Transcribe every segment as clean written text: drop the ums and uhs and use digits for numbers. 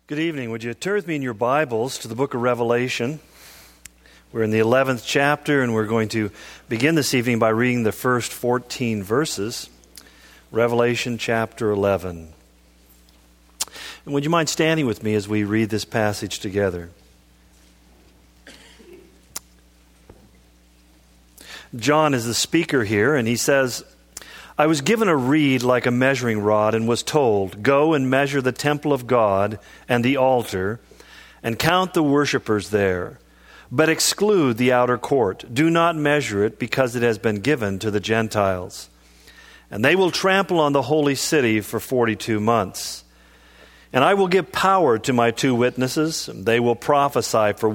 Good evening. Would you turn with me in your Bibles to the book of Revelation? We're in the 11th chapter, and we're going to begin this evening by reading the first 14 verses. Revelation chapter 11. And would you mind standing with me as we read this passage together? John is the speaker here, and he says, I was given a reed like a measuring rod and was told, go and measure the temple of God and the altar and count the worshipers there, but exclude the outer court. Do not measure it because it has been given to the Gentiles. And they will trample on the holy city for 42 months. And I will give power to my two witnesses. And they will prophesy for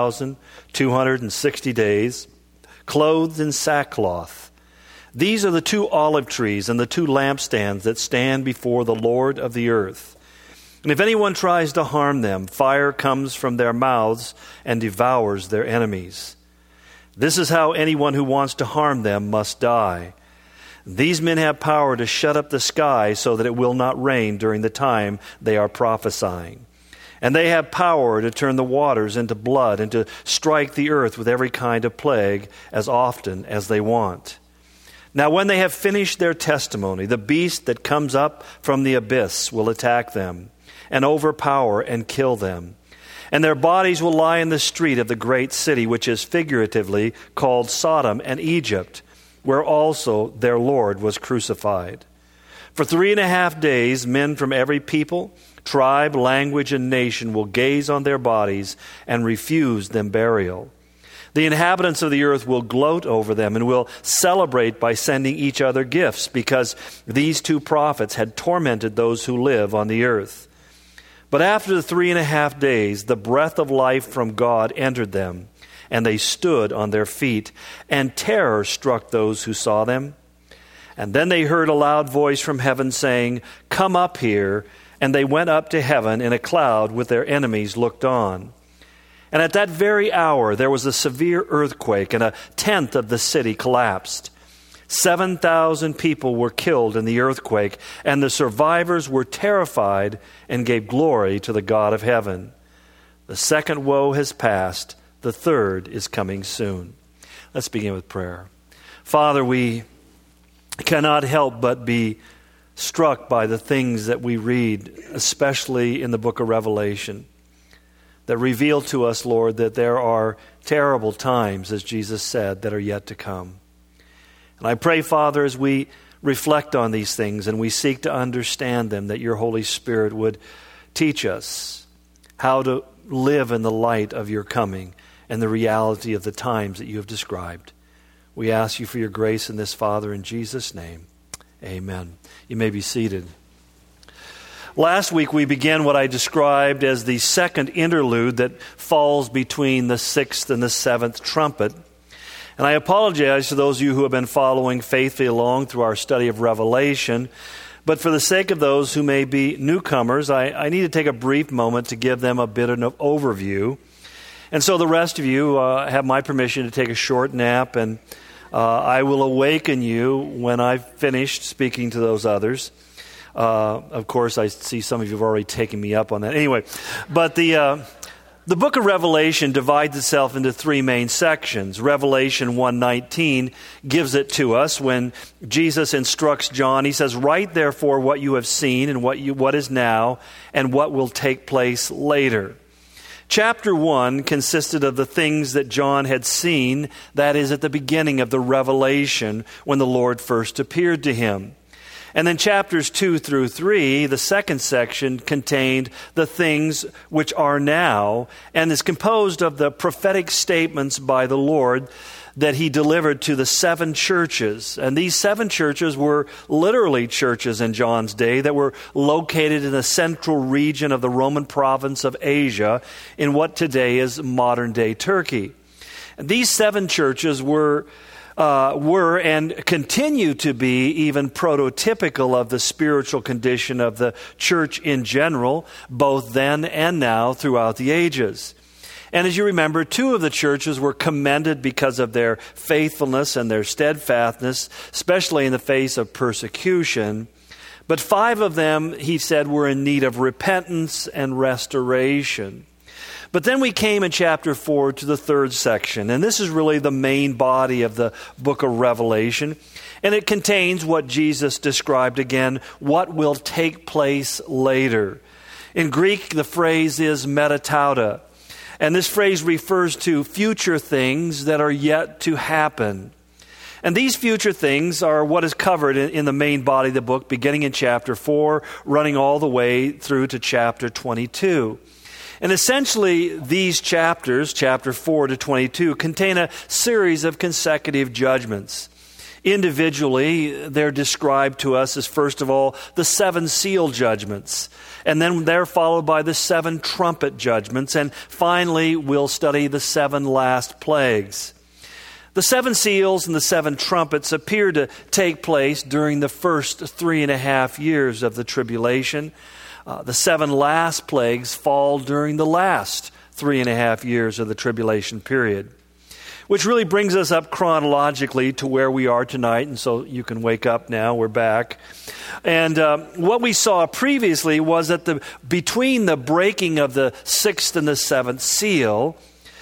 1,260 days, clothed in sackcloth. These are the two olive trees and the two lampstands that stand before the Lord of the earth. And if anyone tries to harm them, fire comes from their mouths and devours their enemies. This is how anyone who wants to harm them must die. These men have power to shut up the sky so that it will not rain during the time they are prophesying. And they have power to turn the waters into blood and to strike the earth with every kind of plague as often as they want. Now, when they have finished their testimony, the beast that comes up from the abyss will attack them and overpower and kill them. And their bodies will lie in the street of the great city, which is figuratively called Sodom and Egypt, where also their Lord was crucified. For 3.5 days, men from every people, tribe, language, and nation will gaze on their bodies and refuse them burial. The inhabitants of the earth will gloat over them and will celebrate by sending each other gifts, because these two prophets had tormented those who live on the earth. But after the 3.5 days, the breath of life from God entered them, and they stood on their feet, and terror struck those who saw them. And then they heard a loud voice from heaven saying, "Come up here." And they went up to heaven in a cloud with their enemies looked on. And at that very hour there was a severe earthquake, and 1/10 of the city collapsed. 7,000 people were killed in the earthquake, and the survivors were terrified and gave glory to the God of heaven. The second woe has passed. The third is coming soon. Let's begin with prayer. Father, we cannot help but be struck by the things that we read, especially in the book of Revelation, that reveal to us, Lord, that there are terrible times, as Jesus said, that are yet to come. And I pray, Father, as we reflect on these things and we seek to understand them, that your Holy Spirit would teach us how to live in the light of your coming and the reality of the times that you have described. We ask you for your grace in this, Father, in Jesus' name. Amen. You may be seated. Last week we began what I described as the second interlude that falls between the sixth and the seventh trumpet. And I apologize to those of you who have been following faithfully along through our study of Revelation. But for the sake of those who may be newcomers, I need to take a brief moment to give them a bit of an overview. And so the rest of you have my permission to take a short nap, and I will awaken you when I've finished speaking to those others. Of course, I see some of you have already taken me up on that. Anyway, but the book of Revelation divides itself into three main sections. Revelation 1:19 gives it to us when Jesus instructs John. He says, "Write therefore what you have seen and what is now and what will take place later." Chapter 1 consisted of the things that John had seen, that is, at the beginning of the revelation when the Lord first appeared to him. And then chapters 2 through 3, the second section, contained the things which are now, and is composed of the prophetic statements by the Lord that he delivered to the 7 churches. And these 7 churches were literally churches in John's day that were located in the central region of the Roman province of Asia in what today is modern-day Turkey. And these 7 churches were and continue to be even prototypical of the spiritual condition of the church in general, both then and now throughout the ages. And as you remember, 2 of the churches were commended because of their faithfulness and their steadfastness, especially in the face of persecution. But 5 of them, he said, were in need of repentance and restoration. But then we came in chapter 4 to the 3rd section, and this is really the main body of the book of Revelation, and it contains what Jesus described again, what will take place later. In Greek, the phrase is metatauta, and this phrase refers to future things that are yet to happen. And these future things are what is covered in the main body of the book, beginning in chapter 4, running all the way through to chapter 22. And essentially, these chapters, chapter 4 to 22, contain a series of consecutive judgments. Individually, they're described to us as, first of all, the 7 seal judgments. And then they're followed by the 7 trumpet judgments. And finally, we'll study the 7 last plagues. The 7 seals and the 7 trumpets appear to take place during the first 3.5 years of the tribulation. The 7 last plagues fall during the last 3.5 years of the tribulation period, which really brings us up chronologically to where we are tonight. And so you can wake up now. We're back. And what we saw previously was that between the breaking of the 6th and the 7th seal,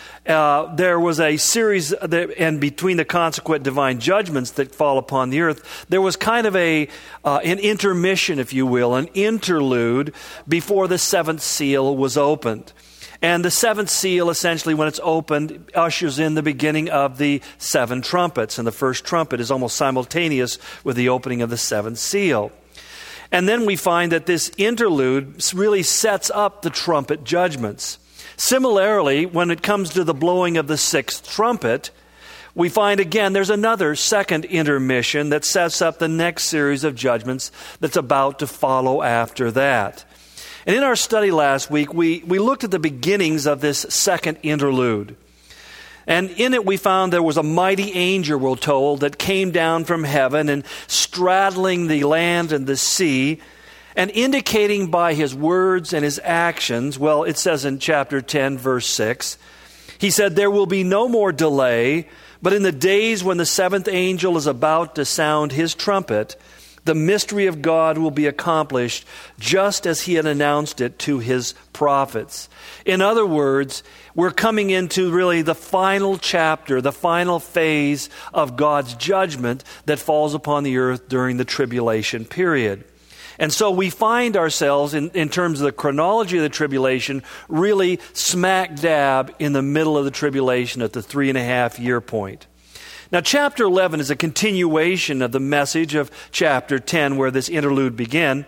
there was a series, and between the consequent divine judgments that fall upon the earth, there was kind of an intermission, if you will, an interlude before the 7th seal was opened. And the 7th seal, essentially, when it's opened, ushers in the beginning of the 7 trumpets. And the first trumpet is almost simultaneous with the opening of the 7th seal. And then we find that this interlude really sets up the trumpet judgments. Similarly, when it comes to the blowing of the 6th trumpet, we find again there's another second intermission that sets up the next series of judgments that's about to follow after that. And in our study last week, we looked at the beginnings of this second interlude. And in it we found there was a mighty angel, we're told, that came down from heaven and straddling the land and the sea, and indicating by his words and his actions, well, it says in chapter 10, verse 6, he said, "There will be no more delay, but in the days when the 7th angel is about to sound his trumpet, the mystery of God will be accomplished just as he had announced it to his prophets." In other words, we're coming into really the final chapter, the final phase of God's judgment that falls upon the earth during the tribulation period. And so we find ourselves, in terms of the chronology of the tribulation, really smack dab in the middle of the tribulation at the 3.5 year point. Now, chapter 11 is a continuation of the message of chapter 10, where this interlude began.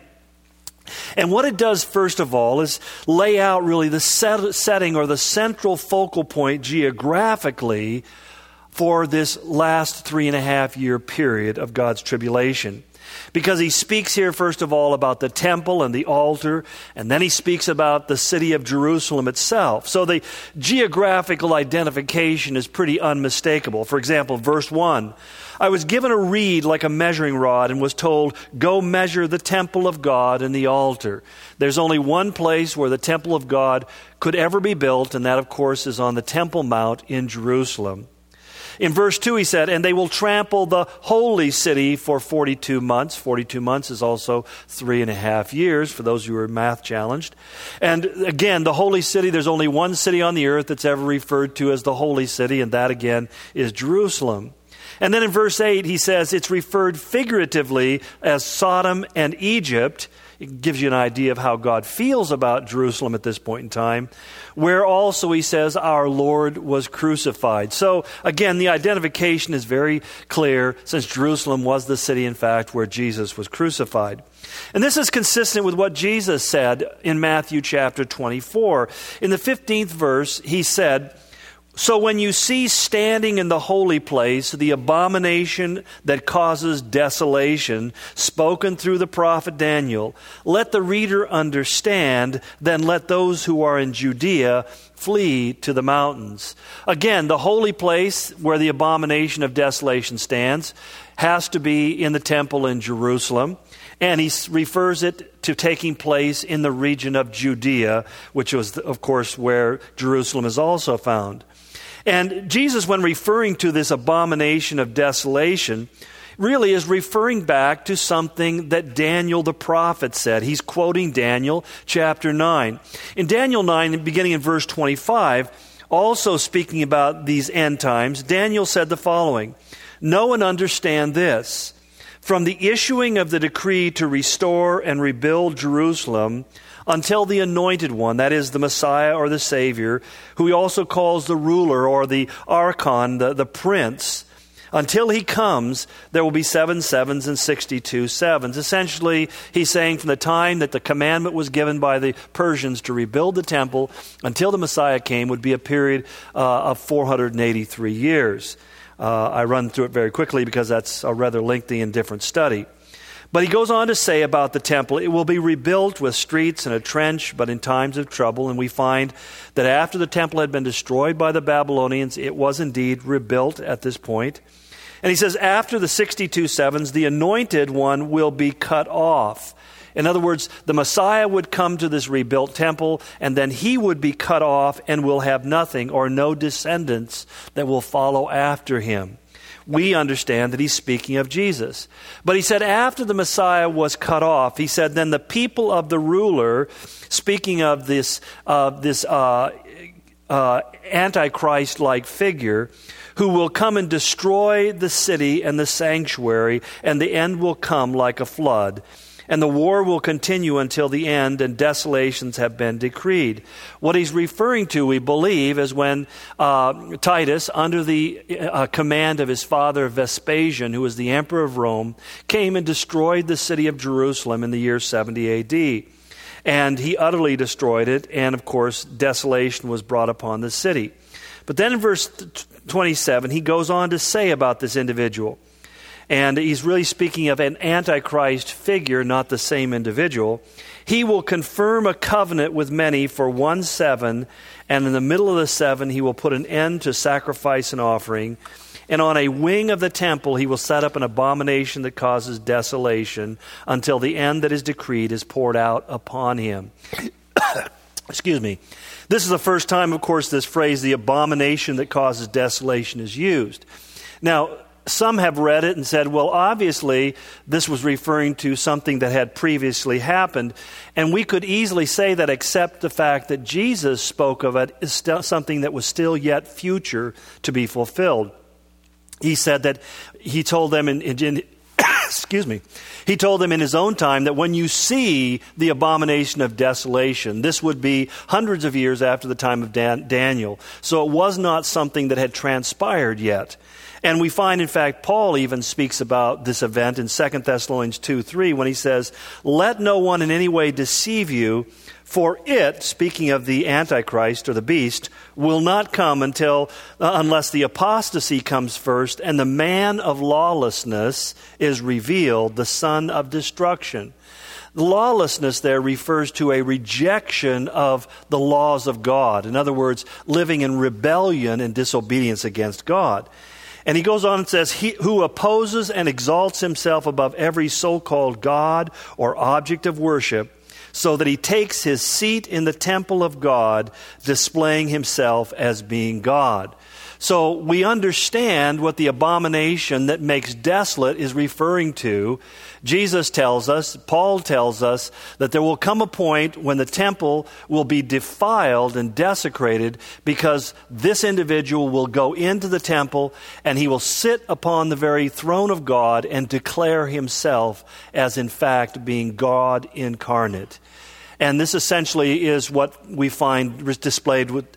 And what it does, first of all, is lay out really the setting or the central focal point geographically for this last 3.5 year period of God's tribulation. Because he speaks here, first of all, about the temple and the altar, and then he speaks about the city of Jerusalem itself. So the geographical identification is pretty unmistakable. For example, verse 1, "I was given a reed like a measuring rod and was told, 'Go measure the temple of God and the altar.'" There's only one place where the temple of God could ever be built, and that, of course, is on the Temple Mount in Jerusalem. In verse 2, he said, "And they will trample the holy city for 42 months. 42 months is also 3.5 years, for those who are math challenged. And again, the holy city, there's only one city on the earth that's ever referred to as the holy city, and that again is Jerusalem. And then in verse 8, he says it's referred figuratively as Sodom and Egypt. It gives you an idea of how God feels about Jerusalem at this point in time, where also he says our Lord was crucified. So again, the identification is very clear, since Jerusalem was the city, in fact, where Jesus was crucified. And this is consistent with what Jesus said in Matthew chapter 24. In the 15th verse, he said, "So when you see standing in the holy place the abomination that causes desolation, spoken through the prophet Daniel, let the reader understand, then let those who are in Judea flee to the mountains." Again, the holy place where the abomination of desolation stands has to be in the temple in Jerusalem. And he refers it to taking place in the region of Judea, which was, of course, where Jerusalem is also found. And Jesus, when referring to this abomination of desolation, really is referring back to something that Daniel the prophet said. He's quoting Daniel chapter 9. In Daniel 9, beginning in verse 25, also speaking about these end times, Daniel said the following, "Know and understand this. From the issuing of the decree to restore and rebuild Jerusalem until the Anointed One," that is the Messiah or the Savior, who he also calls the ruler or the archon, the prince, until he comes, there will be 7 sevens and 62 sevens. Essentially, he's saying from the time that the commandment was given by the Persians to rebuild the temple until the Messiah came would be a period of 483 years. I run through it very quickly because that's a rather lengthy and different study. But he goes on to say about the temple, it will be rebuilt with streets and a trench, but in times of trouble. And we find that after the temple had been destroyed by the Babylonians, it was indeed rebuilt at this point. And he says, after the 62 sevens, the Anointed One will be cut off. In other words, the Messiah would come to this rebuilt temple, and then he would be cut off and will have nothing or no descendants that will follow after him. We understand that he's speaking of Jesus. But he said after the Messiah was cut off, he said, then the people of the ruler, speaking of this Antichrist-like figure, who will come and destroy the city and the sanctuary, and the end will come like a flood. And the war will continue until the end, and desolations have been decreed. What he's referring to, we believe, is when Titus, under the command of his father Vespasian, who was the emperor of Rome, came and destroyed the city of Jerusalem in the year 70 A.D. And he utterly destroyed it, and of course, desolation was brought upon the city. But then in verse 27, he goes on to say about this individual. And he's really speaking of an Antichrist figure, not the same individual. He will confirm a covenant with many for 1 7, and in the middle of the 7, he will put an end to sacrifice and offering. And on a wing of the temple, he will set up an abomination that causes desolation until the end that is decreed is poured out upon him. Excuse me. This is the first time, of course, this phrase, the abomination that causes desolation, is used. Now, some have read it and said, well, obviously, this was referring to something that had previously happened. And we could easily say that, except the fact that Jesus spoke of it as something that was still yet future to be fulfilled. He said that he told them excuse me, he told them in his own time that when you see the abomination of desolation, this would be hundreds of years after the time of Daniel. So it was not something that had transpired yet. And we find, in fact, Paul even speaks about this event in 2 Thessalonians 2:3 when he says, let no one in any way deceive you, for it, speaking of the Antichrist or the beast, will not come unless the apostasy comes first and the man of lawlessness is revealed, the son of destruction. The lawlessness there refers to a rejection of the laws of God. In other words, living in rebellion and disobedience against God. And he goes on and says, he who opposes and exalts himself above every so-called God or object of worship, so that he takes his seat in the temple of God, displaying himself as being God. So we understand what the abomination that makes desolate is referring to. Jesus tells us, Paul tells us, that there will come a point when the temple will be defiled and desecrated because this individual will go into the temple and he will sit upon the very throne of God and declare himself as in fact being God incarnate. And this essentially is what we find displayed with,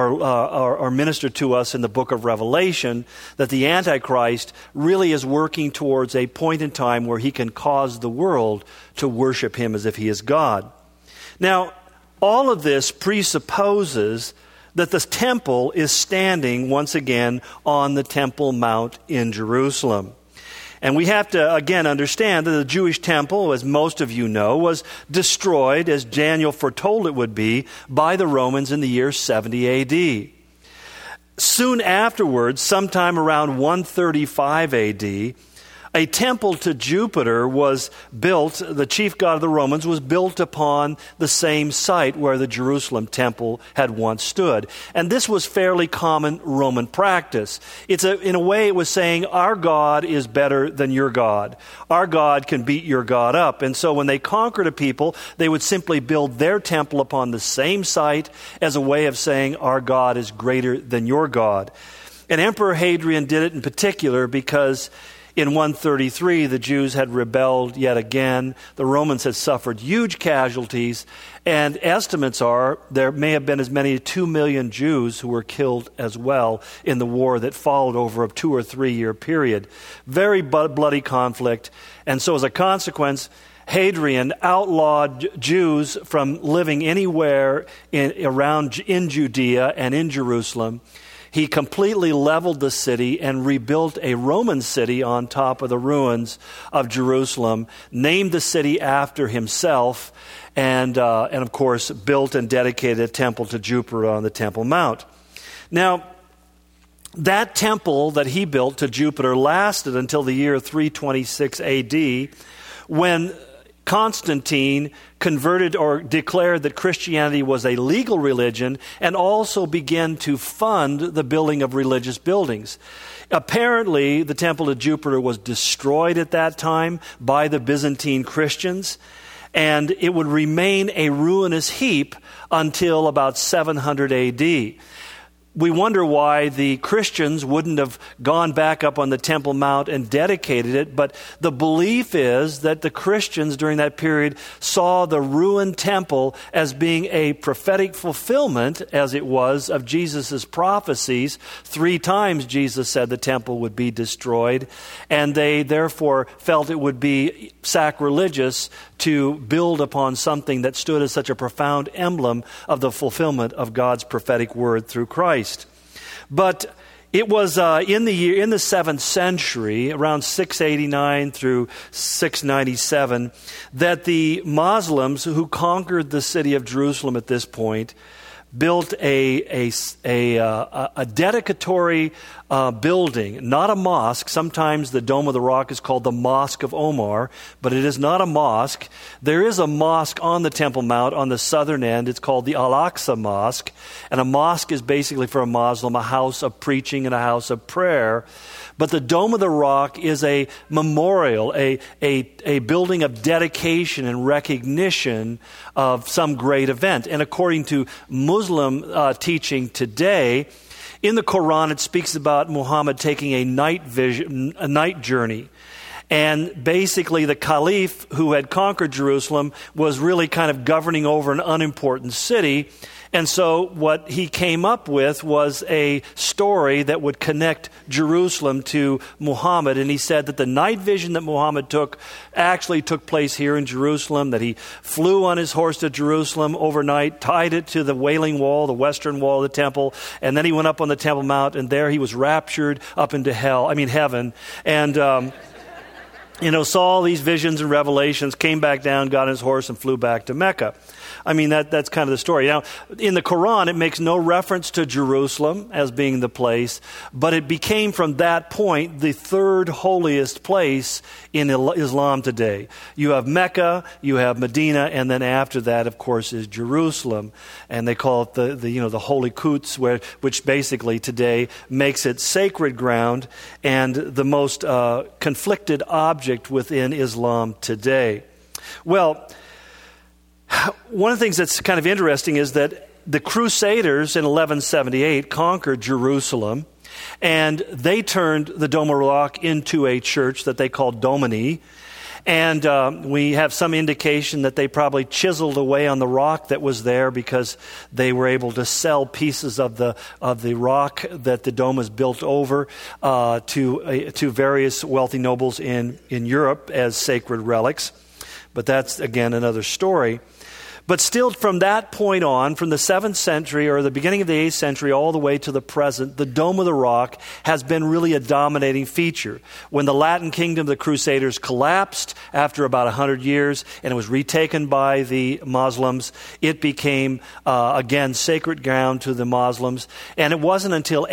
or ministered to us in the book of Revelation, that the Antichrist really is working towards a point in time where he can cause the world to worship him as if he is God. Now, all of this presupposes that the temple is standing once again on the Temple Mount in Jerusalem. And we have to, again, understand that the Jewish temple, as most of you know, was destroyed, as Daniel foretold it would be, by the Romans in the year 70 A.D. Soon afterwards, sometime around 135 A.D., A temple to Jupiter was built, the chief god of the Romans, was built upon the same site where the Jerusalem temple had once stood. And this was fairly common Roman practice. In a way, it was saying, our God is better than your God. Our God can beat your God up. And so when they conquered a people, they would simply build their temple upon the same site as a way of saying, our God is greater than your God. And Emperor Hadrian did it in particular because in 133, the Jews had rebelled yet again. The Romans had suffered huge casualties, and estimates are there may have been as many as 2 million Jews who were killed as well in the war that followed over a 2 or 3 year period. Very bloody conflict, and so as a consequence, Hadrian outlawed Jews from living anywhere in Judea and in Jerusalem. He completely leveled the city and rebuilt a Roman city on top of the ruins of Jerusalem, named the city after himself, and of course built and dedicated a temple to Jupiter on the Temple Mount. Now, that temple that he built to Jupiter lasted until the year 326 AD, when Constantine converted or declared that Christianity was a legal religion and also began to fund the building of religious buildings. Apparently, the temple to Jupiter was destroyed at that time by the Byzantine Christians, and it would remain a ruinous heap until about 700 AD. We wonder why the Christians wouldn't have gone back up on the Temple Mount and dedicated it, but the belief is that the Christians during that period saw the ruined temple as being a prophetic fulfillment, as it was, of Jesus' prophecies. 3 times Jesus said the temple would be destroyed, and they therefore felt it would be sacrilegious to build upon something that stood as such a profound emblem of the fulfillment of God's prophetic word through Christ. But it was in the 7th century, around 689 through 697, that the Muslims who conquered the city of Jerusalem at this point built a dedicatory building, not a mosque. Sometimes the Dome of the Rock is called the Mosque of Omar, but it is not a mosque. There is a mosque on the Temple Mount on the southern end. It's called the Al-Aqsa Mosque, and a mosque is basically for a Muslim a house of preaching and a house of prayer. But the Dome of the Rock is a memorial, a building of dedication and recognition of some great event. And according to Muslim teaching today, in the Quran it speaks about Muhammad taking a night journey. And basically the Caliph who had conquered Jerusalem was really kind of governing over an unimportant city. And so what he came up with was a story that would connect Jerusalem to Muhammad. And he said that the night vision that Muhammad took actually took place here in Jerusalem, that he flew on his horse to Jerusalem overnight, tied it to the Wailing Wall, the western wall of the temple, and then he went up on the Temple Mount, and there he was raptured up into heaven. And saw all these visions and revelations, came back down, got on his horse, and flew back to Mecca. I mean, that's kind of the story. Now, in the Quran, it makes no reference to Jerusalem as being the place, but it became from that point the third holiest place in Islam today. You have Mecca, you have Medina, and then after that, of course, is Jerusalem. And they call it the Holy Quds, which basically today makes it sacred ground and the most conflicted object within Islam today. Well, one of the things that's kind of interesting is that the Crusaders in 1178 conquered Jerusalem, and they turned the Dome of the Rock into a church that they called Domini. And we have some indication that they probably chiseled away on the rock that was there because they were able to sell pieces of the rock that the dome is built over to various wealthy nobles in Europe as sacred relics. But that's, again, another story. But still, from that point on, from the 7th century or the beginning of the 8th century all the way to the present, the Dome of the Rock has been really a dominating feature. When the Latin kingdom of the Crusaders collapsed after about 100 years and it was retaken by the Muslims, it became, again, sacred ground to the Muslims. And it wasn't until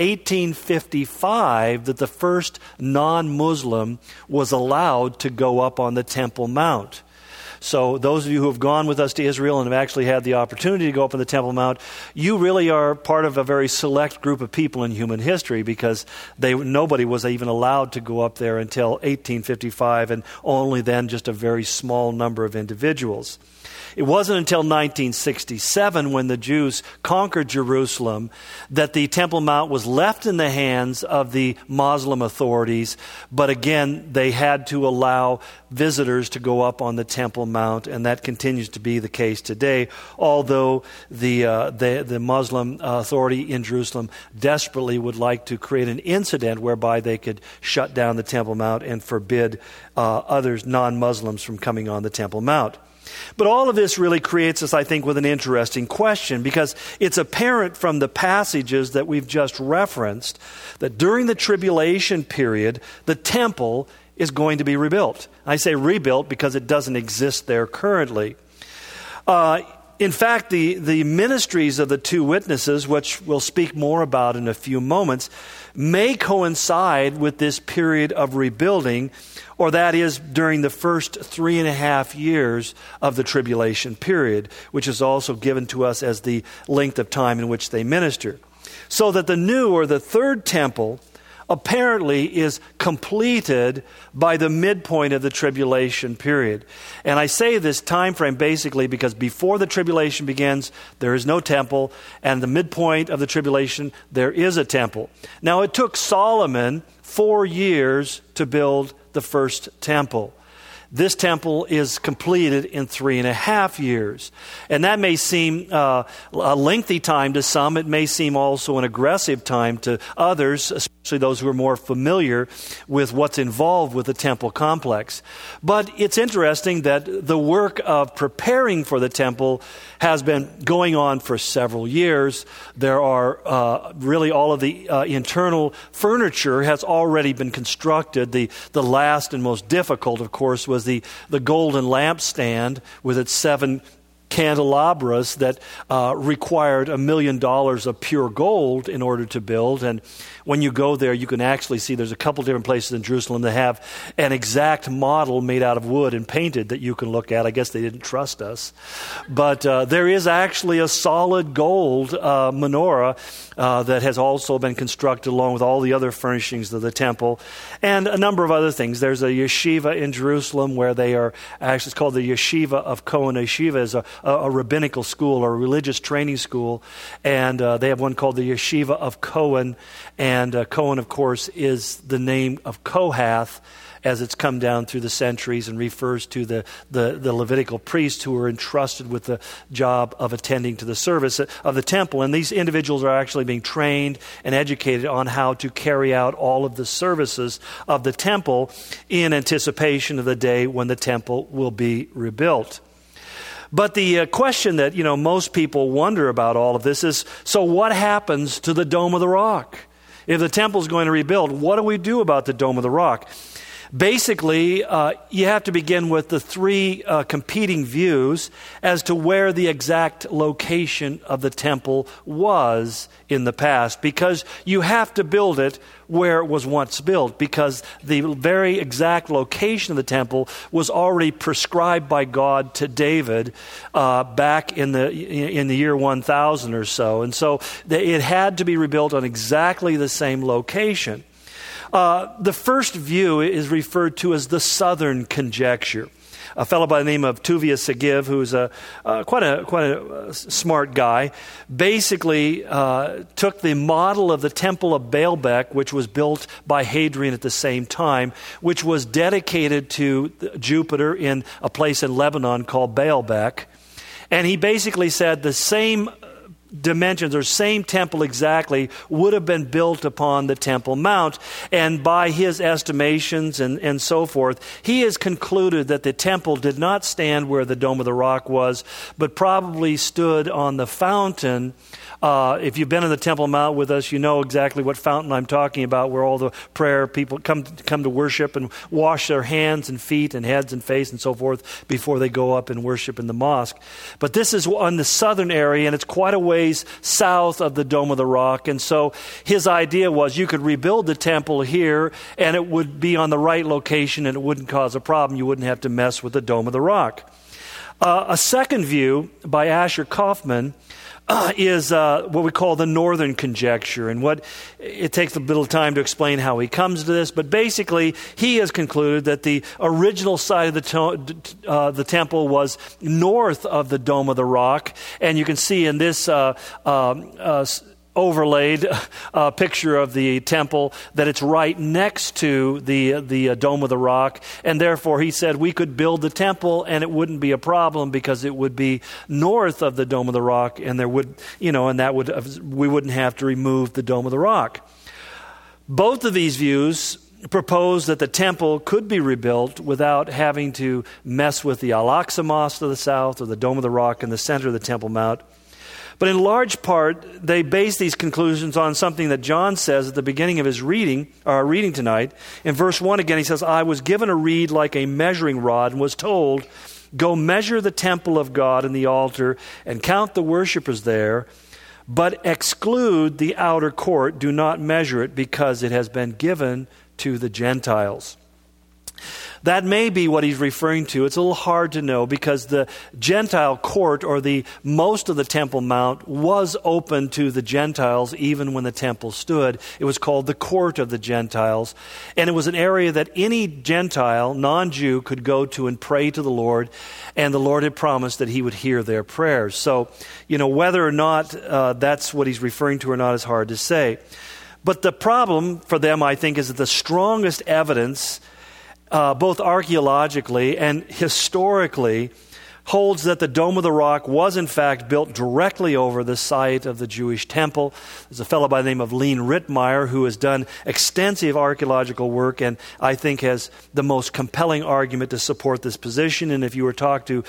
1855 that the first non-Muslim was allowed to go up on the Temple Mount. So those of you who have gone with us to Israel and have actually had the opportunity to go up on the Temple Mount, you really are part of a very select group of people in human history, because nobody was even allowed to go up there until 1855, and only then just a very small number of individuals. It wasn't until 1967, when the Jews conquered Jerusalem, that the Temple Mount was left in the hands of the Muslim authorities. But again, they had to allow visitors to go up on the Temple Mount, and that continues to be the case today, although the Muslim authority in Jerusalem desperately would like to create an incident whereby they could shut down the Temple Mount and forbid others, non-Muslims, from coming on the Temple Mount. But all of this really creates us, I think, with an interesting question, because it's apparent from the passages that we've just referenced that during the tribulation period, the temple is going to be rebuilt. I say rebuilt because it doesn't exist there currently. In fact, the ministries of the two witnesses, which we'll speak more about in a few moments, may coincide with this period of rebuilding, or that is during the first 3.5 years of the tribulation period, which is also given to us as the length of time in which they minister. So that the new, or the third temple, apparently is completed by the midpoint of the tribulation period. And I say this time frame basically because before the tribulation begins, there is no temple, and the midpoint of the tribulation, there is a temple. Now, it took Solomon 4 years to build the first temple. This temple is completed in 3.5 years. And that may seem a lengthy time to some. It may seem also an aggressive time to others, especially those who are more familiar with what's involved with the temple complex. But it's interesting that the work of preparing for the temple has been going on for several years. There are really all of the internal furniture has already been constructed. The last and most difficult, of course, was the golden lampstand with its 7 candelabras that required $1 million of pure gold in order to build. And when you go there, you can actually see there's a couple different places in Jerusalem that have an exact model made out of wood and painted that you can look at. I guess they didn't trust us. But there is actually a solid gold menorah that has also been constructed along with all the other furnishings of the temple, and a number of other things. There's a yeshiva in Jerusalem where they are actually, it's called the Yeshiva of Cohen. Yeshiva is a rabbinical school or a religious training school, and they have one called the Yeshiva of Cohen. And Cohen, of course, is the name of Kohath as it's come down through the centuries, and refers to the Levitical priests who were entrusted with the job of attending to the service of the temple. And these individuals are actually being trained and educated on how to carry out all of the services of the temple in anticipation of the day when the temple will be rebuilt. But the question that, most people wonder about all of this is, so what happens to the Dome of the Rock? If the temple is going to rebuild, what do we do about the Dome of the Rock? Basically, you have to begin with the 3 competing views as to where the exact location of the temple was in the past, because you have to build it where it was once built, because the very exact location of the temple was already prescribed by God to David back in the year 1000 or so. And so it had to be rebuilt on exactly the same location. The first view is referred to as the southern conjecture. A fellow by the name of Tuvia Segiv, who's quite a smart guy, basically took the model of the Temple of Baalbek, which was built by Hadrian at the same time, which was dedicated to Jupiter in a place in Lebanon called Baalbek. And he basically said the same dimensions or same temple exactly would have been built upon the Temple Mount. And by his estimations and so forth, he has concluded that the temple did not stand where the Dome of the Rock was, but probably stood on the fountain. If you've been in the Temple Mount with us, you know exactly what fountain I'm talking about, where all the prayer people come to worship and wash their hands and feet and heads and face and so forth before they go up and worship in the mosque. But this is on the southern area, and it's quite a ways south of the Dome of the Rock. And so his idea was you could rebuild the temple here, and it would be on the right location, and it wouldn't cause a problem. You wouldn't have to mess with the Dome of the Rock. A second view by Asher Kaufman is what we call the northern conjecture. And it takes a little time to explain how he comes to this, but basically he has concluded that the original site of the temple was north of the Dome of the Rock. And you can see in this overlaid picture of the temple that it's right next to the Dome of the Rock, and therefore he said we could build the temple and it wouldn't be a problem because it would be north of the Dome of the Rock, and we wouldn't have to remove the Dome of the Rock. Both of these views propose that the temple could be rebuilt without having to mess with the Al-Aqsa Mosque to the south or the Dome of the Rock in the center of the Temple Mount. But in large part, they base these conclusions on something that John says at the beginning of his reading tonight. In verse 1 again, he says, I was given a reed like a measuring rod and was told, go measure the temple of God and the altar and count the worshipers there, but exclude the outer court. Do not measure it because it has been given to the Gentiles. That may be what he's referring to. It's a little hard to know because the Gentile court, or most of the Temple Mount, was open to the Gentiles even when the temple stood. It was called the court of the Gentiles. And it was an area that any Gentile, non-Jew, could go to and pray to the Lord. And the Lord had promised that he would hear their prayers. So, whether or not that's what he's referring to or not is hard to say. But the problem for them, I think, is that the strongest evidence both archaeologically and historically, holds that the Dome of the Rock was in fact built directly over the site of the Jewish temple. There's a fellow by the name of Leon Rittmeyer who has done extensive archaeological work and I think has the most compelling argument to support this position. And if you were to talk to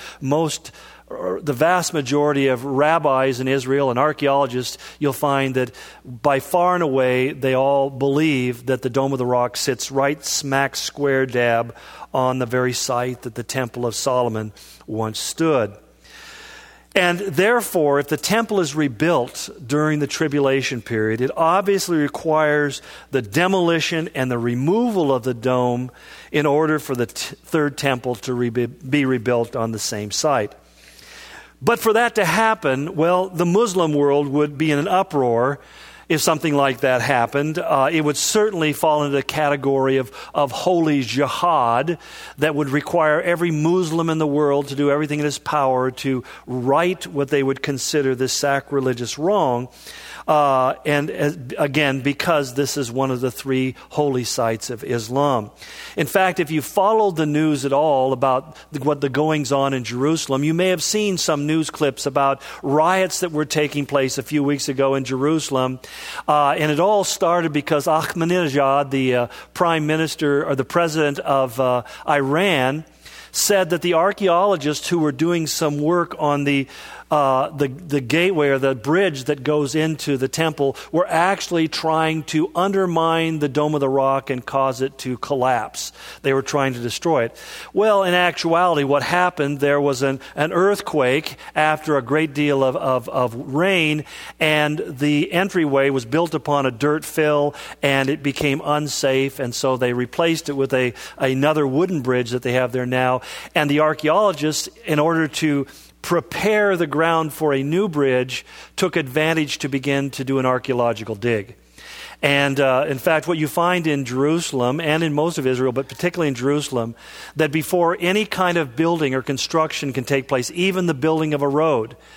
the vast majority of rabbis in Israel and archaeologists, you'll find that by far and away they all believe that the Dome of the Rock sits right smack square dab on the very site that the Temple of Solomon once stood. And therefore, if the temple is rebuilt during the tribulation period, it obviously requires the demolition and the removal of the dome in order for the third temple to be rebuilt on the same site. But for that to happen, well, the Muslim world would be in an uproar if something like that happened. It would certainly fall into the category of holy jihad that would require every Muslim in the world to do everything in his power to right what they would consider this sacrilegious wrong. Again, because this is one of the three holy sites of Islam. In fact, if you followed the news at all about what the goings on in Jerusalem, you may have seen some news clips about riots that were taking place a few weeks ago in Jerusalem. And it all started because Ahmadinejad, the prime minister or the president of Iran, said that the archaeologists who were doing some work on the gateway or the bridge that goes into the temple were actually trying to undermine the Dome of the Rock and cause it to collapse. They were trying to destroy it. Well, in actuality, what happened, there was an earthquake after a great deal of rain, and the entryway was built upon a dirt fill, and it became unsafe, and so they replaced it with another wooden bridge that they have there now. And the archaeologists, in order to prepare the ground for a new bridge, took advantage to begin to do an archaeological dig. And in fact, what you find in Jerusalem and in most of Israel, but particularly in Jerusalem, that before any kind of building or construction can take place, even the building of a road,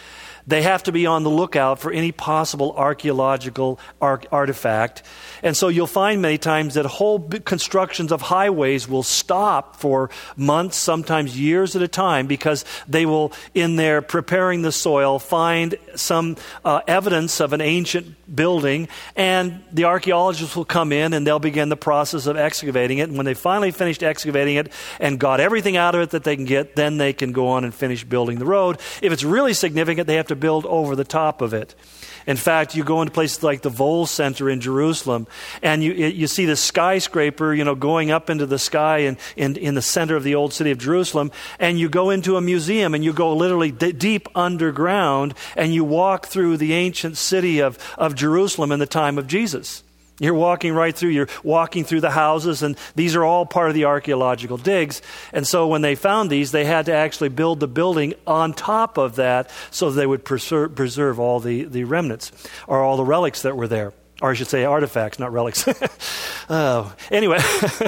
They have to be on the lookout for any possible archaeological artifact. And so you'll find many times that whole constructions of highways will stop for months, sometimes years at a time, because they will, in their preparing the soil, find some evidence of an ancient building, and the archaeologists will come in and they'll begin the process of excavating it. And when they finally finished excavating it and got everything out of it that they can get, then they can go on and finish building the road. If it's really significant, they have to build over the top of it. In fact, you go into places like the Vol Center in Jerusalem, and you see the skyscraper, going up into the sky in the center of the old city of Jerusalem, and you go into a museum, and you go literally deep underground, and you walk through the ancient city of Jerusalem in the time of Jesus. You're walking through the houses, and these are all part of the archaeological digs. And so when they found these, they had to actually build the building on top of that so they would preserve all the remnants, or all the relics that were there. Or I should say artifacts, not relics. Anyway,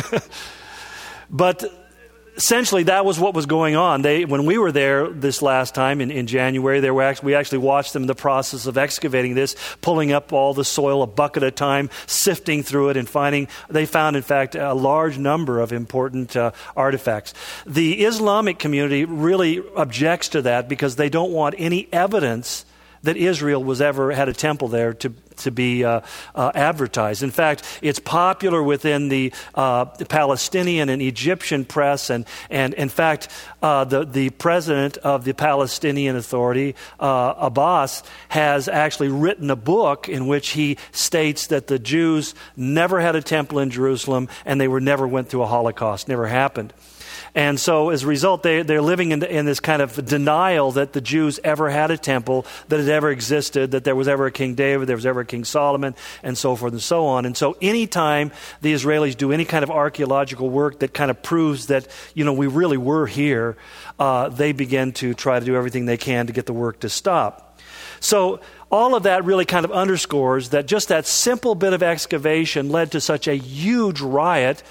but essentially, that was what was going on. When we were there this last time in January, we actually watched them in the process of excavating this, pulling up all the soil a bucket at a time, sifting through it, and they found, in fact, a large number of important artifacts. The Islamic community really objects to that because they don't want any evidence that Israel had a temple there to be advertised. In fact, it's popular within the Palestinian and Egyptian press, and in fact, the president of the Palestinian Authority, Abbas, has actually written a book in which he states that the Jews never had a temple in Jerusalem, and they never went through a Holocaust, never happened. And so as a result, they're living in this kind of denial that the Jews ever had a temple, that it ever existed, that there was ever a King David, there was ever a King Solomon, and so forth and so on. And so anytime the Israelis do any kind of archaeological work that kind of proves that, we really were here, they begin to try to do everything they can to get the work to stop. So all of that really kind of underscores that just that simple bit of excavation led to such a huge riot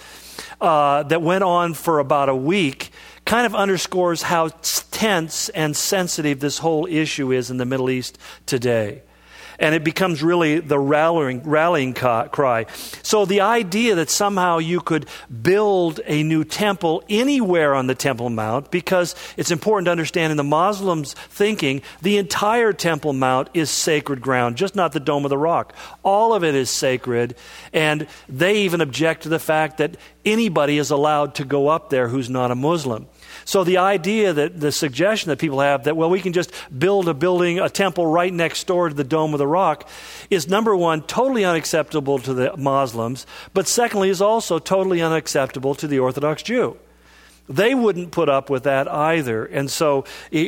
that went on for about a week, kind of underscores how tense and sensitive this whole issue is in the Middle East today. And it becomes really the rallying cry. So the idea that somehow you could build a new temple anywhere on the Temple Mount, because it's important to understand in the Muslims' thinking, the entire Temple Mount is sacred ground, just not the Dome of the Rock. All of it is sacred, and they even object to the fact that anybody is allowed to go up there who's not a Muslim. So the idea the suggestion that people have that, we can just build a temple right next door to the Dome of the Rock is, number one, totally unacceptable to the Muslims, but secondly is also totally unacceptable to the Orthodox Jew. They wouldn't put up with that either. And so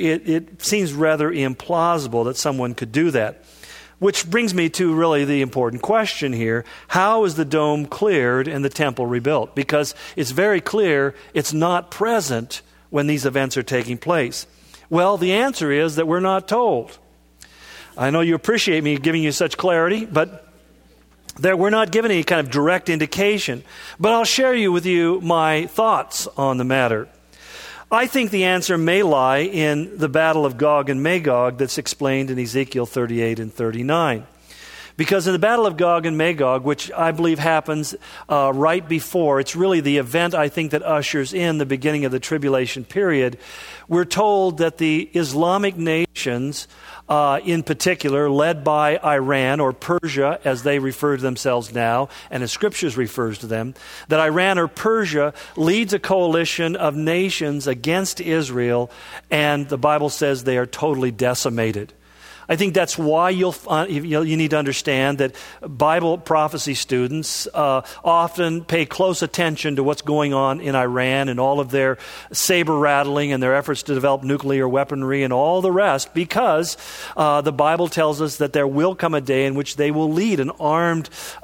it seems rather implausible that someone could do that. Which brings me to really the important question here. How is the dome cleared and the temple rebuilt? Because it's very clear it's not present when these events are taking place. Well, the answer is that we're not told. I know you appreciate me giving you such clarity, but we're not given any kind of direct indication. But I'll share with you my thoughts on the matter. I think the answer may lie in the battle of Gog and Magog that's explained in Ezekiel 38 and 39. Because in the Battle of Gog and Magog, which I believe happens right before, it's really the event I think that ushers in the beginning of the tribulation period, we're told that the Islamic nations, in particular, led by Iran or Persia, as they refer to themselves now, and as Scriptures refers to them, that Iran or Persia leads a coalition of nations against Israel, and the Bible says they are totally decimated. I think that's why you need to understand that Bible prophecy students often pay close attention to what's going on in Iran and all of their saber rattling and their efforts to develop nuclear weaponry and all the rest, because the Bible tells us that there will come a day in which they will lead an armed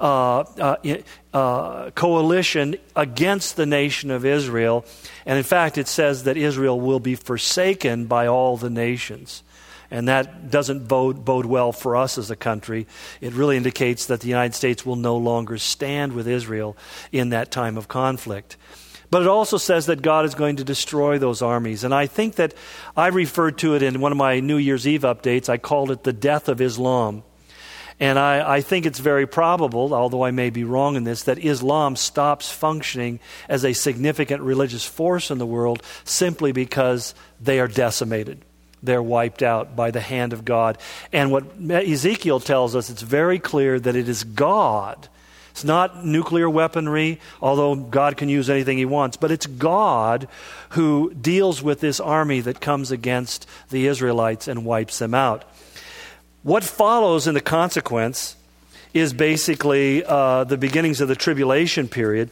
coalition against the nation of Israel. And in fact, it says that Israel will be forsaken by all the nations. And that doesn't bode well for us as a country. It really indicates that the United States will no longer stand with Israel in that time of conflict. But it also says that God is going to destroy those armies. And I think that I referred to it in one of my New Year's Eve updates. I called it the death of Islam. And I think it's very probable, although I may be wrong in this, that Islam stops functioning as a significant religious force in the world simply because they are decimated. They're wiped out by the hand of God. And what Ezekiel tells us, it's very clear that it is God. It's not nuclear weaponry, although God can use anything he wants, but it's God who deals with this army that comes against the Israelites and wipes them out. What follows in the consequence is basically the beginnings of the tribulation period.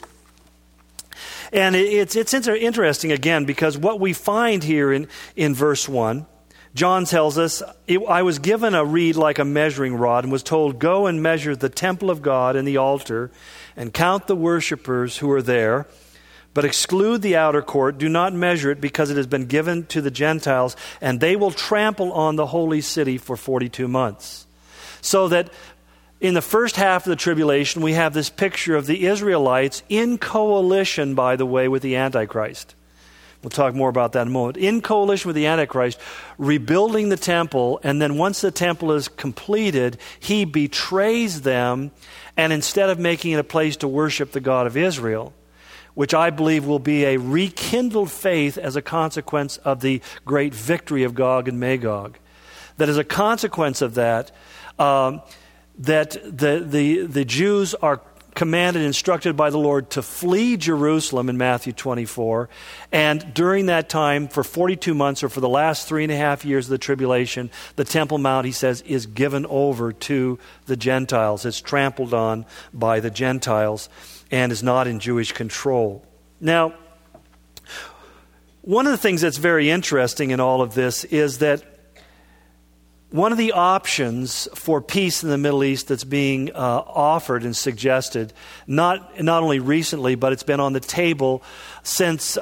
And it's interesting, again, because what we find here in verse 1, John tells us, I was given a reed like a measuring rod and was told, go and measure the temple of God and the altar and count the worshipers who are there, but exclude the outer court. Do not measure it because it has been given to the Gentiles, and they will trample on the holy city for 42 months. So that in the first half of the tribulation, we have this picture of the Israelites in coalition, by the way, with the Antichrist. We'll talk more about that in a moment. In coalition with the Antichrist, rebuilding the temple, and then once the temple is completed, he betrays them, and instead of making it a place to worship the God of Israel, which I believe will be a rekindled faith as a consequence of the great victory of Gog and Magog, that as a consequence of that, that the Jews are commanded, instructed by the Lord to flee Jerusalem in Matthew 24. And during that time, for 42 months, or for the last 3.5 years of the tribulation, the Temple Mount, he says, is given over to the Gentiles. It's trampled on by the Gentiles and is not in Jewish control. Now, one of the things that's very interesting in all of this is that one of the options for peace in the Middle East that's being offered and suggested, not only recently, but it's been on the table since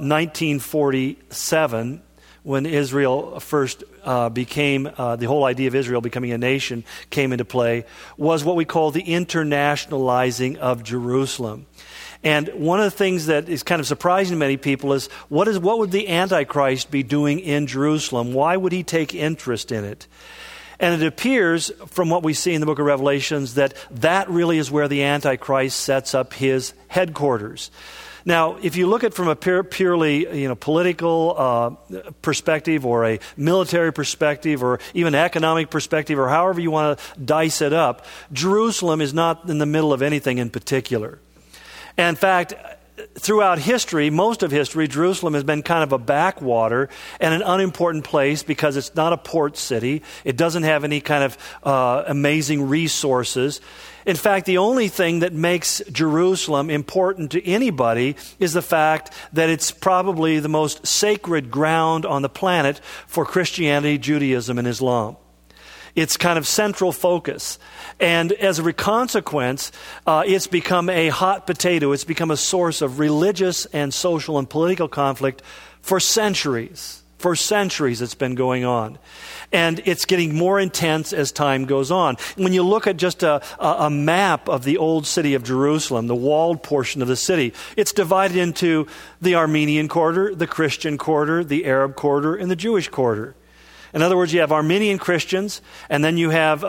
1947, when Israel first became, the whole idea of Israel becoming a nation came into play, was what we call the internationalizing of Jerusalem. And one of the things that is kind of surprising to many people is what would the Antichrist be doing in Jerusalem? Why would he take interest in it? And it appears from what we see in the book of Revelations that really is where the Antichrist sets up his headquarters. Now, if you look at it from a purely political perspective, or a military perspective, or even economic perspective, or however you want to dice it up, Jerusalem is not in the middle of anything in particular. And in fact, throughout history, most of history, Jerusalem has been kind of a backwater and an unimportant place because it's not a port city. It doesn't have any kind of amazing resources. In fact, the only thing that makes Jerusalem important to anybody is the fact that it's probably the most sacred ground on the planet for Christianity, Judaism, and Islam. It's kind of central focus. And as a consequence, it's become a hot potato. It's become a source of religious and social and political conflict for centuries. For centuries it's been going on. And it's getting more intense as time goes on. When you look at just a map of the old city of Jerusalem, the walled portion of the city, it's divided into the Armenian quarter, the Christian quarter, the Arab quarter, and the Jewish quarter. In other words, you have Armenian Christians, and then you have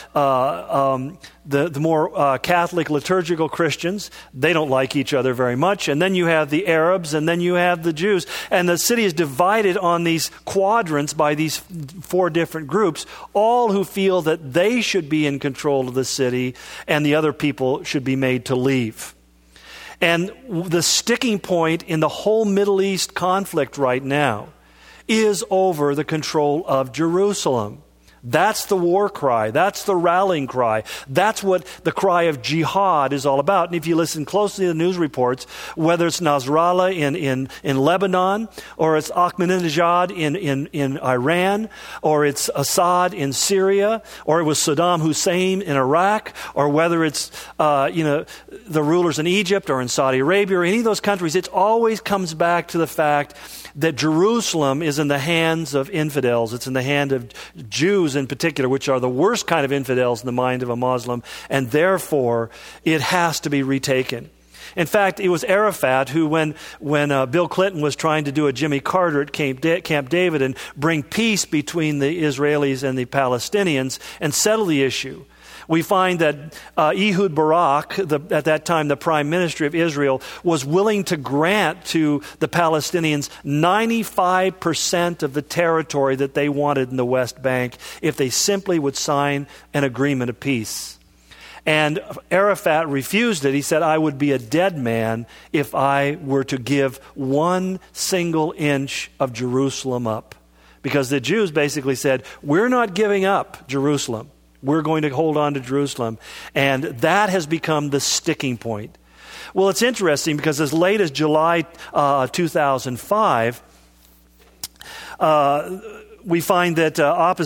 the more Catholic liturgical Christians. They don't like each other very much. And then you have the Arabs, and then you have the Jews. And the city is divided on these quadrants by these 4 different groups, all who feel that they should be in control of the city, and the other people should be made to leave. And the sticking point in the whole Middle East conflict right now is over the control of Jerusalem. That's the war cry. That's the rallying cry. That's what the cry of jihad is all about. And if you listen closely to the news reports, whether it's Nasrallah in Lebanon, or it's Ahmadinejad in Iran, or it's Assad in Syria, or it was Saddam Hussein in Iraq, or whether it's the rulers in Egypt or in Saudi Arabia or any of those countries, it always comes back to the fact that Jerusalem is in the hands of infidels. It's in the hand of Jews in particular, which are the worst kind of infidels in the mind of a Muslim, and therefore it has to be retaken. In fact, it was Arafat who, when Bill Clinton was trying to do a Jimmy Carter at Camp David and bring peace between the Israelis and the Palestinians and settle the issue, we find that Ehud Barak, at that time the prime minister of Israel, was willing to grant to the Palestinians 95% of the territory that they wanted in the West Bank if they simply would sign an agreement of peace. And Arafat refused it. He said, I would be a dead man if I were to give 1 single inch of Jerusalem up. Because the Jews basically said, we're not giving up Jerusalem. We're going to hold on to Jerusalem. And that has become the sticking point. Well, it's interesting because as late as July 2005, we find that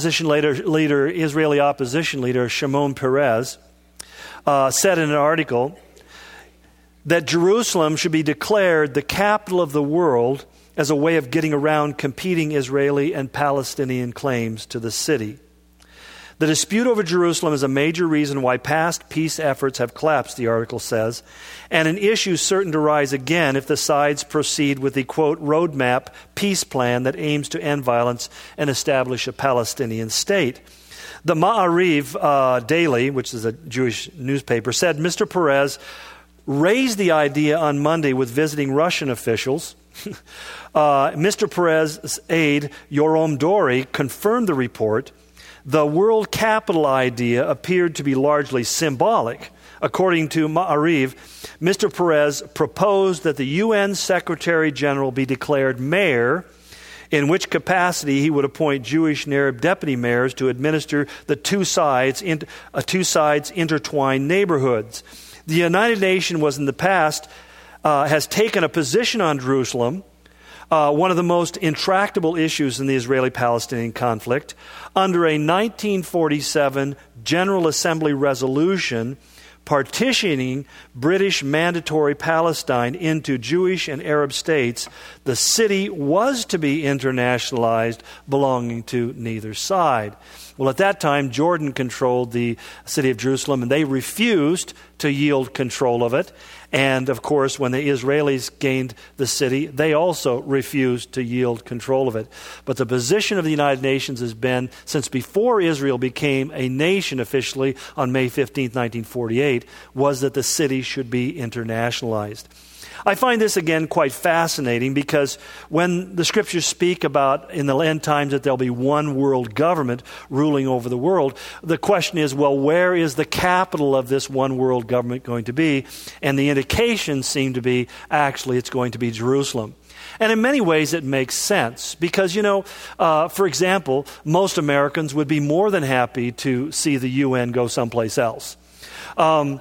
Israeli opposition leader Shimon Peres said in an article that Jerusalem should be declared the capital of the world as a way of getting around competing Israeli and Palestinian claims to the city. The dispute over Jerusalem is a major reason why past peace efforts have collapsed, the article says, and an issue certain to rise again if the sides proceed with the, quote, roadmap peace plan that aims to end violence and establish a Palestinian state. The Ma'ariv Daily, which is a Jewish newspaper, said Mr. Peres raised the idea on Monday with visiting Russian officials. Mr. Perez's aide, Yoram Dori, confirmed the report. The world capital idea appeared to be largely symbolic. According to Ma'ariv, Mr. Peres proposed that the UN Secretary General be declared mayor, in which capacity he would appoint Jewish and Arab deputy mayors to administer the two sides intertwined neighborhoods. The United Nations was in the past, has taken a position on Jerusalem, one of the most intractable issues in the Israeli-Palestinian conflict, under a 1947 General Assembly resolution partitioning British mandatory Palestine into Jewish and Arab states. The city was to be internationalized, belonging to neither side. Well, at that time, Jordan controlled the city of Jerusalem, and they refused to yield control of it. And, of course, when the Israelis gained the city, they also refused to yield control of it. But the position of the United Nations has been, since before Israel became a nation officially on May 15, 1948, was that the city should be internationalized. I find this, again, quite fascinating because when the Scriptures speak about in the end times that there'll be one world government ruling over the world, the question is, well, where is the capital of this one world government going to be? And the indications seem to be, actually, it's going to be Jerusalem. And in many ways, it makes sense because, for example, most Americans would be more than happy to see the UN go someplace else. At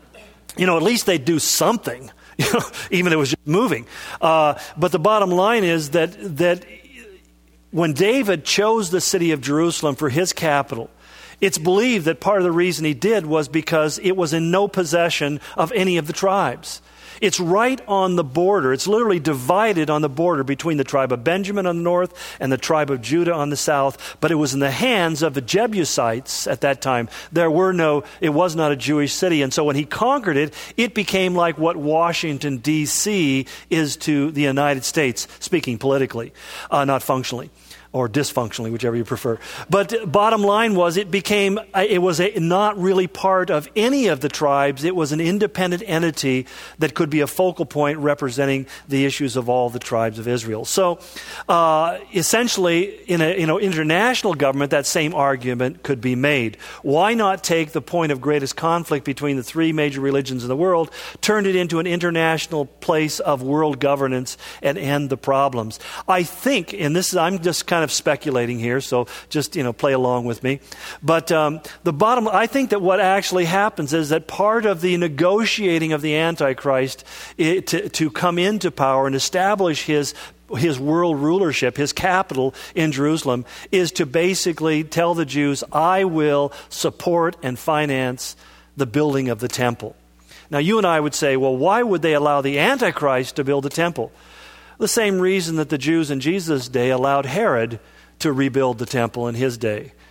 least they'd do something. Even if it was just moving. But the bottom line is that when David chose the city of Jerusalem for his capital, it's believed that part of the reason he did was because it was in no possession of any of the tribes. It's right on the border. It's literally divided on the border between the tribe of Benjamin on the north and the tribe of Judah on the south. But it was in the hands of the Jebusites at that time. It was not a Jewish city. And so when he conquered it, it became like what Washington, D.C. is to the United States, speaking politically, not functionally. Or dysfunctionally, whichever you prefer. But bottom line was it was not really part of any of the tribes. It was an independent entity that could be a focal point representing the issues of all the tribes of Israel. So essentially, in an international government, that same argument could be made. Why not take the point of greatest conflict between the three major religions in the world, turn it into an international place of world governance, and end the problems? I think, and I'm just kind of speculating here, so just play along with me. But I think that what actually happens is that part of the negotiating of the Antichrist to come into power and establish his world rulership, his capital in Jerusalem, is to basically tell the Jews, I will support and finance the building of the temple. Now, you and I would say, well, why would they allow the Antichrist to build a temple? The same reason that the Jews in Jesus' day allowed Herod to rebuild the temple in his day.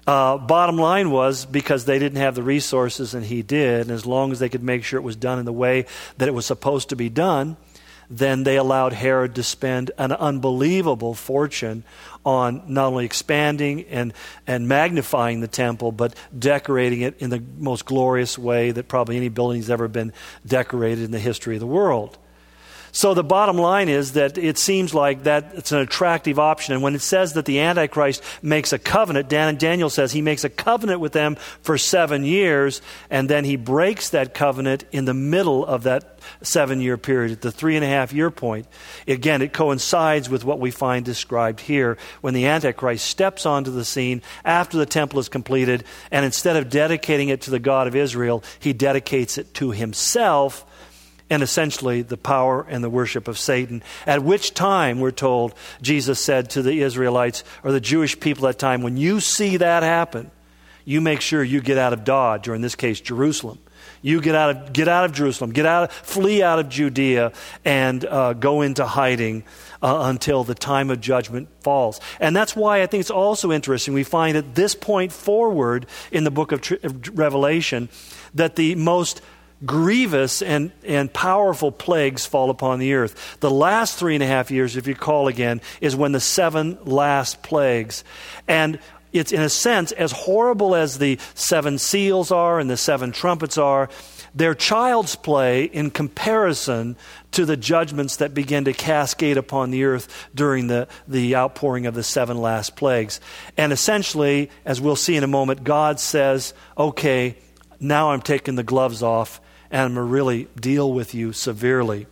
Bottom line was, because they didn't have the resources and he did, and as long as they could make sure it was done in the way that it was supposed to be done, then they allowed Herod to spend an unbelievable fortune on not only expanding and magnifying the temple, but decorating it in the most glorious way that probably any building has ever been decorated in the history of the world. So the bottom line is that it seems like that it's an attractive option. And when it says that the Antichrist makes a covenant, Daniel says he makes a covenant with them for 7 years, and then he breaks that covenant in the middle of that 7-year period, at the 3.5-year point. Again, it coincides with what we find described here when the Antichrist steps onto the scene after the temple is completed, and instead of dedicating it to the God of Israel, he dedicates it to himself, and essentially the power and the worship of Satan. At which time, we're told, Jesus said to the Israelites, or the Jewish people at that time, when you see that happen, you make sure you get out of Dodge, or in this case, Jerusalem. You get out of Jerusalem, flee out of Judea, and go into hiding until the time of judgment falls. And that's why I think it's also interesting. We find at this point forward in the book of Revelation that the most grievous and powerful plagues fall upon the earth. The last 3.5 years, if you recall again, is when the 7 last plagues. And it's, in a sense, as horrible as the 7 seals are and the 7 trumpets are, they're child's play in comparison to the judgments that begin to cascade upon the earth during the outpouring of the 7 last plagues. And essentially, as we'll see in a moment, God says, okay, now I'm taking the gloves off, and I'm going to really deal with you severely.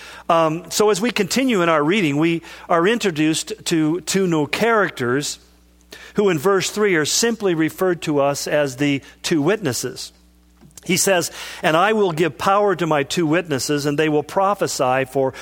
So as we continue in our reading, we are introduced to 2 new characters who in verse 3 are simply referred to us as the 2 witnesses. He says, and I will give power to my 2 witnesses, and they will prophesy for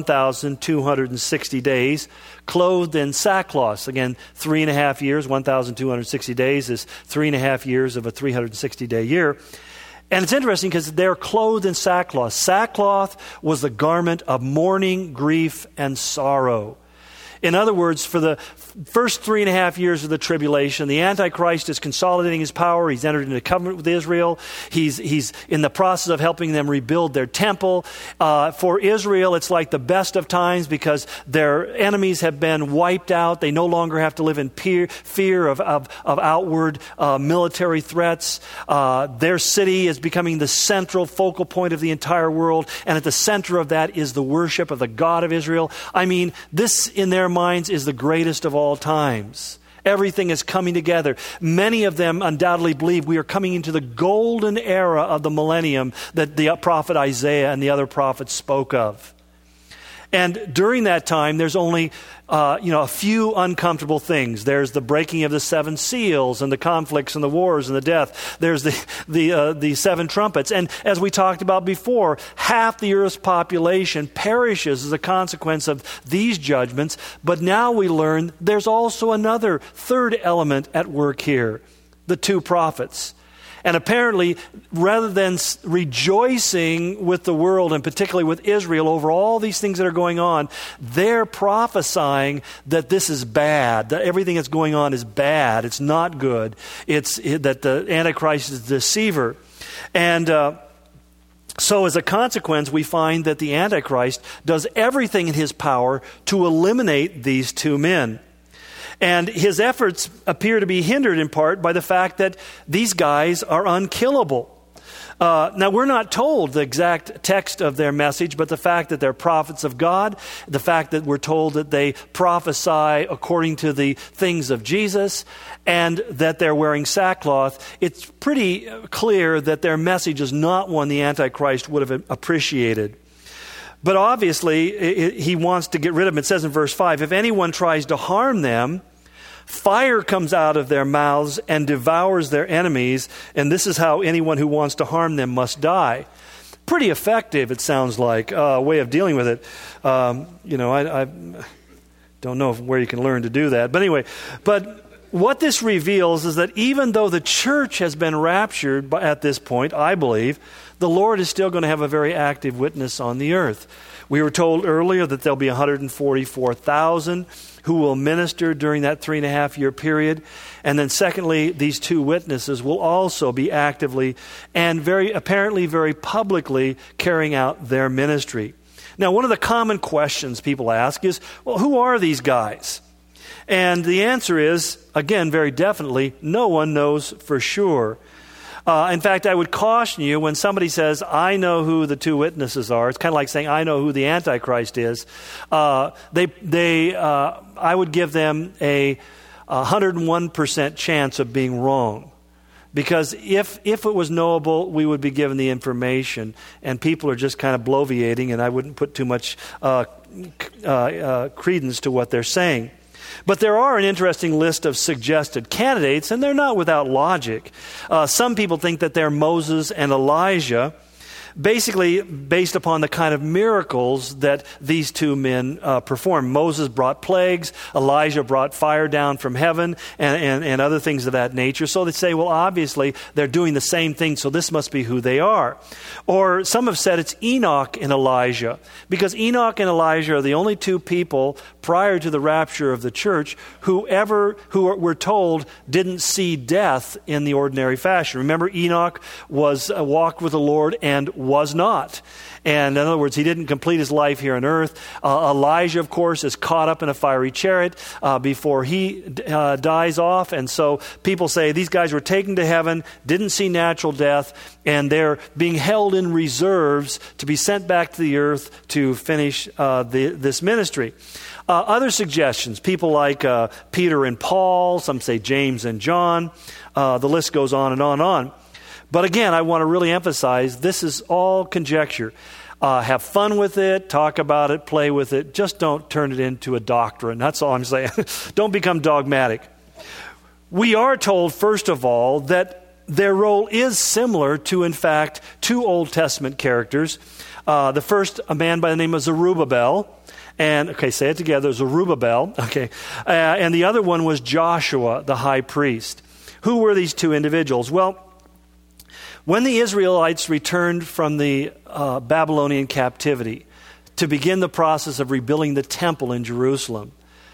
1,260 days, clothed in sackcloth. Again, 3.5 years, 1,260 days is 3.5 years of a 360-day year. And it's interesting because they're clothed in sackcloth. Sackcloth was the garment of mourning, grief, and sorrow. In other words, for the first 3.5 years of the tribulation, the Antichrist is consolidating his power. He's entered into covenant with Israel. He's in the process of helping them rebuild their temple. For Israel, it's like the best of times because their enemies have been wiped out. They no longer have to live in fear of outward military threats. Their city is becoming the central focal point of the entire world. And at the center of that is the worship of the God of Israel. I mean, this in their minds is the greatest of all times. Everything is coming together. Many of them undoubtedly believe we are coming into the golden era of the millennium that the prophet Isaiah and the other prophets spoke of. And during that time, there's only a few uncomfortable things. There's the breaking of the 7 seals and the conflicts and the wars and the death. There's the 7 trumpets. And as we talked about before, half the earth's population perishes as a consequence of these judgments. But now we learn there's also another third element at work here, the 2 prophets. And apparently, rather than rejoicing with the world, and particularly with Israel, over all these things that are going on, they're prophesying that this is bad, that everything that's going on is bad, it's not good, that the Antichrist is a deceiver. And so as a consequence, we find that the Antichrist does everything in his power to eliminate these 2 men. And his efforts appear to be hindered in part by the fact that these guys are unkillable. Now, we're not told the exact text of their message, but the fact that they're prophets of God, the fact that we're told that they prophesy according to the things of Jesus, and that they're wearing sackcloth, it's pretty clear that their message is not one the Antichrist would have appreciated. But obviously, he wants to get rid of them. It says in verse 5, if anyone tries to harm them, fire comes out of their mouths and devours their enemies, and this is how anyone who wants to harm them must die. Pretty effective, it sounds like, way of dealing with it. I don't know where you can learn to do that. But anyway, what this reveals is that even though the church has been raptured at this point, I believe, the Lord is still going to have a very active witness on the earth. We were told earlier that there'll be 144,000 who will minister during that 3.5-year period. And then secondly, these two witnesses will also be actively and apparently very publicly carrying out their ministry. Now, one of the common questions people ask is, well, who are these guys? And the answer is, again, very definitely, no one knows for sure. In fact, I would caution you when somebody says, I know who the two witnesses are. It's kind of like saying, I know who the Antichrist is. I would give them a 101% chance of being wrong. Because if it was knowable, we would be given the information. And people are just kind of bloviating, and I wouldn't put too much credence to what they're saying. But there are an interesting list of suggested candidates, and they're not without logic. Some people think that they're Moses and Elijah, basically based upon the kind of miracles that these two men performed. Moses brought plagues, Elijah brought fire down from heaven, and other things of that nature. So they say, well, obviously they're doing the same thing, so this must be who they are. Or some have said it's Enoch and Elijah, because Enoch and Elijah are the only two people prior to the rapture of the church who were told didn't see death in the ordinary fashion. Remember, Enoch walked with the Lord and was not. And in other words, he didn't complete his life here on earth. Elijah, of course, is caught up in a fiery chariot before he dies off. And so people say these guys were taken to heaven, didn't see natural death, and they're being held in reserves to be sent back to the earth to finish this ministry. Other suggestions, people like Peter and Paul, some say James and John. The list goes on and on and on. But again, I want to really emphasize this is all conjecture. Have fun with it, talk about it, play with it. Just don't turn it into a doctrine. That's all I'm saying. Don't become dogmatic. We are told, first of all, that their role is similar to, in fact, two Old Testament characters. The first, a man by the name of Zerubbabel. And, okay, say it together, Zerubbabel. Okay. And the other one was Joshua, the high priest. Who were these two individuals? Well, when the Israelites returned from the Babylonian captivity to begin the process of rebuilding the temple in Jerusalem,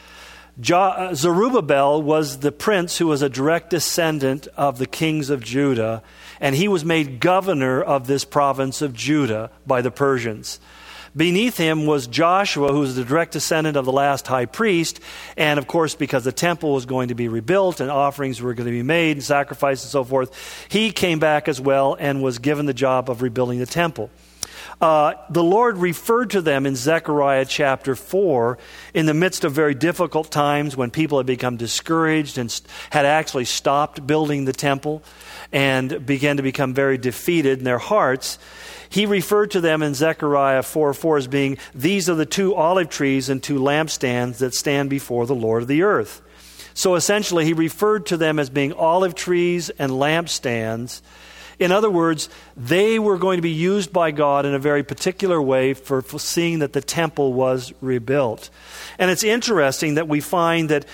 Zerubbabel was the prince who was a direct descendant of the kings of Judah, and he was made governor of this province of Judah by the Persians. Beneath him was Joshua, who was the direct descendant of the last high priest. And of course, because the temple was going to be rebuilt and offerings were going to be made and sacrifices and so forth, he came back as well and was given the job of rebuilding the temple. The Lord referred to them in Zechariah chapter 4 in the midst of very difficult times when people had become discouraged and had actually stopped building the temple and began to become very defeated in their hearts. He referred to them in Zechariah 4:4 as being, these are the two olive trees and two lampstands that stand before the Lord of the earth. So essentially, he referred to them as being olive trees and lampstands. In other words, they were going to be used by God in a very particular way for seeing that the temple was rebuilt. And it's interesting that we find that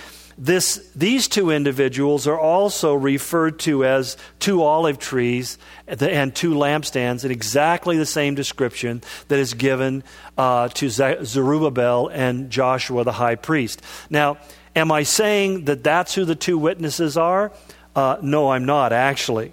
these two individuals are also referred to as two olive trees and two lampstands in exactly the same description that is given to Zerubbabel and Joshua the high priest. Now, am I saying that that's who the two witnesses are? No, I'm not actually.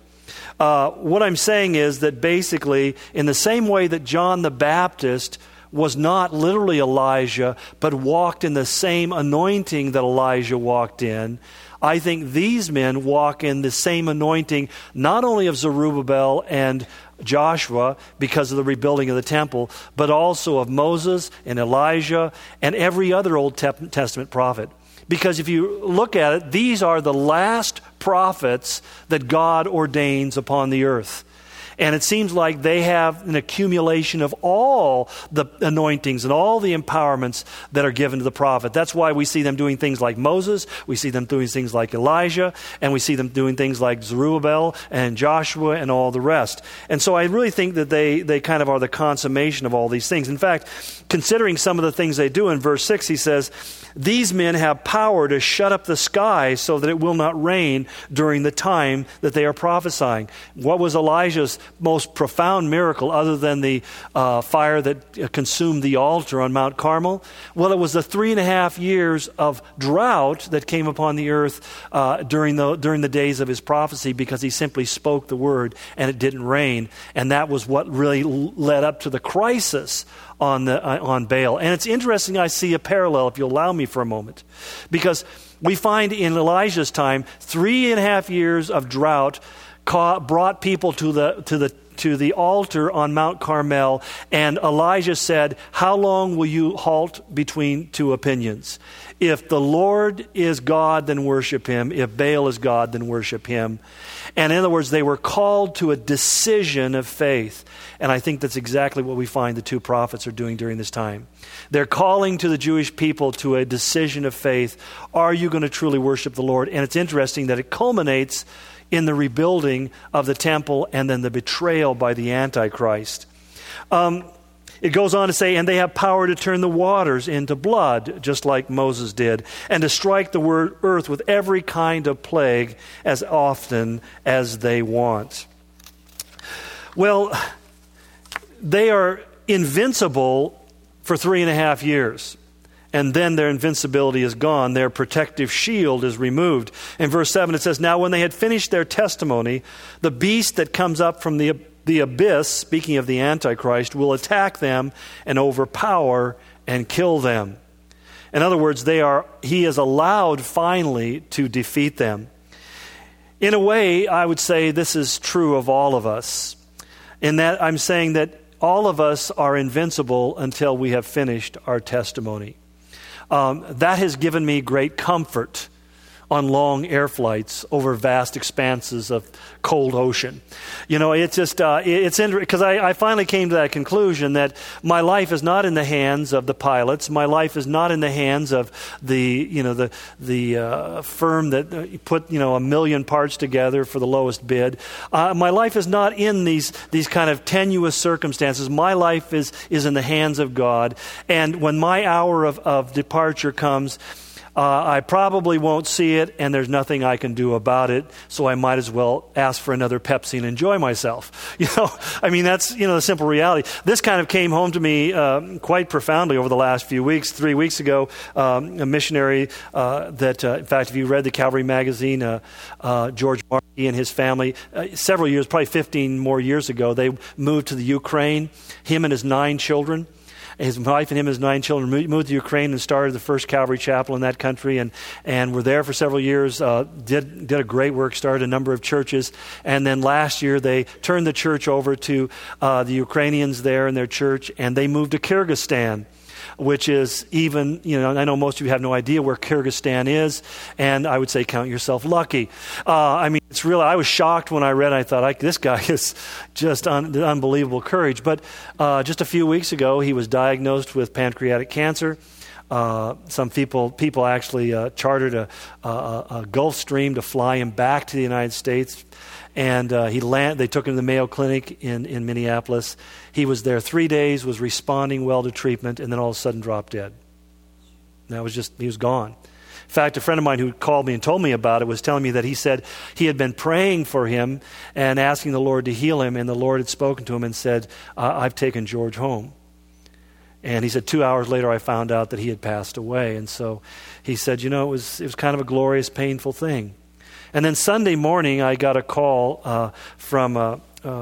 What I'm saying is that basically, in the same way that John the Baptist was not literally Elijah, but walked in the same anointing that Elijah walked in, I think these men walk in the same anointing, not only of Zerubbabel and Joshua because of the rebuilding of the temple, but also of Moses and Elijah and every other Old Testament prophet. Because if you look at it, these are the last prophets that God ordains upon the earth. And it seems like they have an accumulation of all the anointings and all the empowerments that are given to the prophet. That's why we see them doing things like Moses, we see them doing things like Elijah, and we see them doing things like Zerubbabel and Joshua and all the rest. And so I really think that they kind of are the consummation of all these things. In fact, considering some of the things they do, in verse 6 he says, these men have power to shut up the sky so that it will not rain during the time that they are prophesying. What was Elijah's most profound miracle other than the fire that consumed the altar on Mount Carmel? Well, it was the 3.5 years of drought that came upon the earth during the days of his prophecy, because he simply spoke the word and it didn't rain. And that was what really led up to the crisis on Baal. And it's interesting, I see a parallel, if you'll allow me for a moment, because we find in Elijah's time 3.5 years of drought brought people to the altar on Mount Carmel, and Elijah said, "How long will you halt between two opinions? If the Lord is God, then worship him. If Baal is God, then worship him." And in other words, they were called to a decision of faith. And I think that's exactly what we find the two prophets are doing during this time. They're calling to the Jewish people to a decision of faith. Are you going to truly worship the Lord? And it's interesting that it culminates in the rebuilding of the temple and then the betrayal by the Antichrist. It goes on to say, and they have power to turn the waters into blood, just like Moses did, and to strike the earth with every kind of plague as often as they want. Well, they are invincible for 3.5 years. And then their invincibility is gone. Their protective shield is removed. In verse 7 it says, "Now when they had finished their testimony, the beast that comes up from the abyss," speaking of the Antichrist, "will attack them and overpower and kill them." In other words, he is allowed finally to defeat them. In a way, I would say this is true of all of us. In that I'm saying that all of us are invincible until we have finished our testimony. That has given me great comfort on long air flights over vast expanses of cold ocean. You know, it's just, it's interesting, because I finally came to that conclusion that my life is not in the hands of the pilots. My life is not in the hands of the firm that put, 1 million parts together for the lowest bid. My life is not in these kind of tenuous circumstances. My life is in the hands of God. And when my hour of departure comes, I probably won't see it, and there's nothing I can do about it, so I might as well ask for another Pepsi and enjoy myself. That's, the simple reality. This kind of came home to me quite profoundly over the last few weeks. 3 weeks ago, a missionary that, in fact, if you read the Calvary magazine, George Markey and his family, several years, probably 15 more years ago, they moved to the Ukraine, him and his 9 children. His wife and him and his 9 children moved to Ukraine and started the first Calvary Chapel in that country, and were there for several years, did a great work, started a number of churches. And then last year they turned the church over to the Ukrainians there in their church, and they moved to Kyrgyzstan, which is even, I know most of you have no idea where Kyrgyzstan is, and I would say count yourself lucky. It's really, I was shocked when I read it. I thought, this guy is just unbelievable courage. But just a few weeks ago, he was diagnosed with pancreatic cancer. Some people actually chartered a Gulfstream to fly him back to the United States. And they took him to the Mayo Clinic in Minneapolis. He was there 3 days, was responding well to treatment, and then all of a sudden dropped dead. He was gone. In fact, a friend of mine who called me and told me about it was telling me that he said he had been praying for him and asking the Lord to heal him, and the Lord had spoken to him and said, "I've taken George home." And he said 2 hours later I found out that he had passed away. And so he said, it was kind of a glorious, painful thing. And then Sunday morning, I got a call from a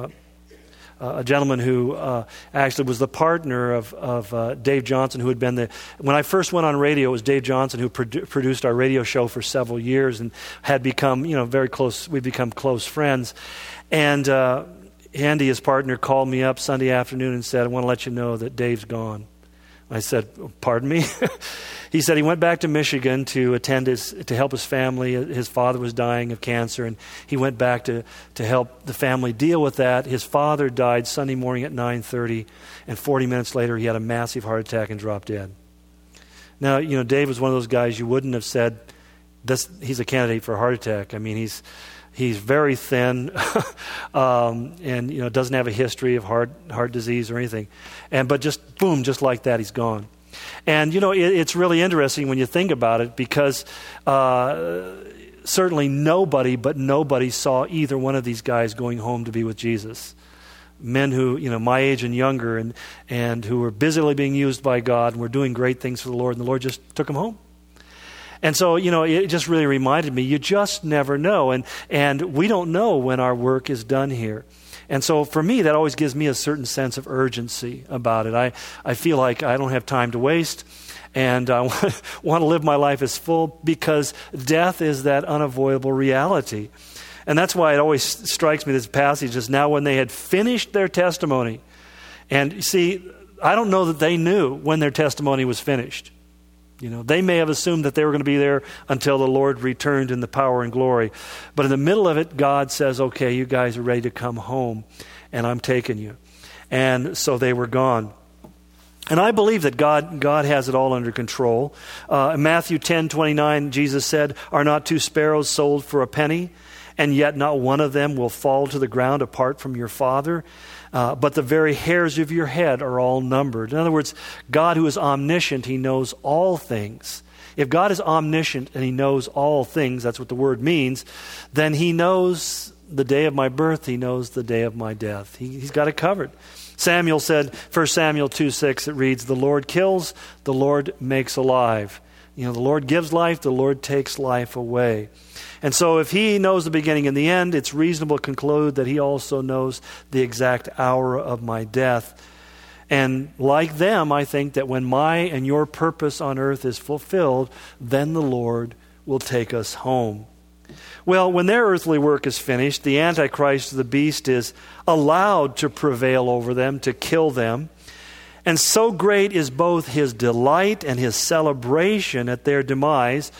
gentleman who actually was the partner of Dave Johnson, who had been when I first went on radio, it was Dave Johnson who produced our radio show for several years and had become, very close. We'd become close friends. And Andy, his partner, called me up Sunday afternoon and said, "I want to let you know that Dave's gone." I said, "Pardon me?" He said he went back to Michigan to help his family. His father was dying of cancer, and he went back to help the family deal with that. His father died Sunday morning at 9:30, and 40 minutes later he had a massive heart attack and dropped dead. Now, Dave was one of those guys you wouldn't have said, he's a candidate for a heart attack. He's very thin, and doesn't have a history of heart disease or anything. But just like that, he's gone. And it's really interesting when you think about it, because certainly nobody saw either one of these guys going home to be with Jesus. men who, my age and younger, and who were busily being used by God and were doing great things for the Lord, and the Lord just took them home. And so, it just really reminded me, you just never know. And we don't know when our work is done here. And so for me, that always gives me a certain sense of urgency about it. I feel like I don't have time to waste, and I want to live my life as full, because death is that unavoidable reality. And that's why it always strikes me, this passage is, now when they had finished their testimony. And see, I don't know that they knew when their testimony was finished. They may have assumed that they were going to be there until the Lord returned in the power and glory. But in the middle of it, God says, okay, you guys are ready to come home, and I'm taking you. And so they were gone. And I believe that God has it all under control. In Matthew 10:29, Jesus said, "Are not 2 sparrows sold for a penny? And yet not one of them will fall to the ground apart from your Father. But the very hairs of your head are all numbered." In other words, God, who is omniscient, He knows all things. If God is omniscient and He knows all things, that's what the word means, then He knows the day of my birth, He knows the day of my death. He's got it covered. Samuel said, 1 Samuel 2:6, it reads, "The Lord kills, the Lord makes alive." The Lord gives life, the Lord takes life away. And so if He knows the beginning and the end, it's reasonable to conclude that He also knows the exact hour of my death. And like them, I think that when my and your purpose on earth is fulfilled, then the Lord will take us home. Well, when their earthly work is finished, the Antichrist, the beast, is allowed to prevail over them, to kill them. And so great is both his delight and his celebration at their demise,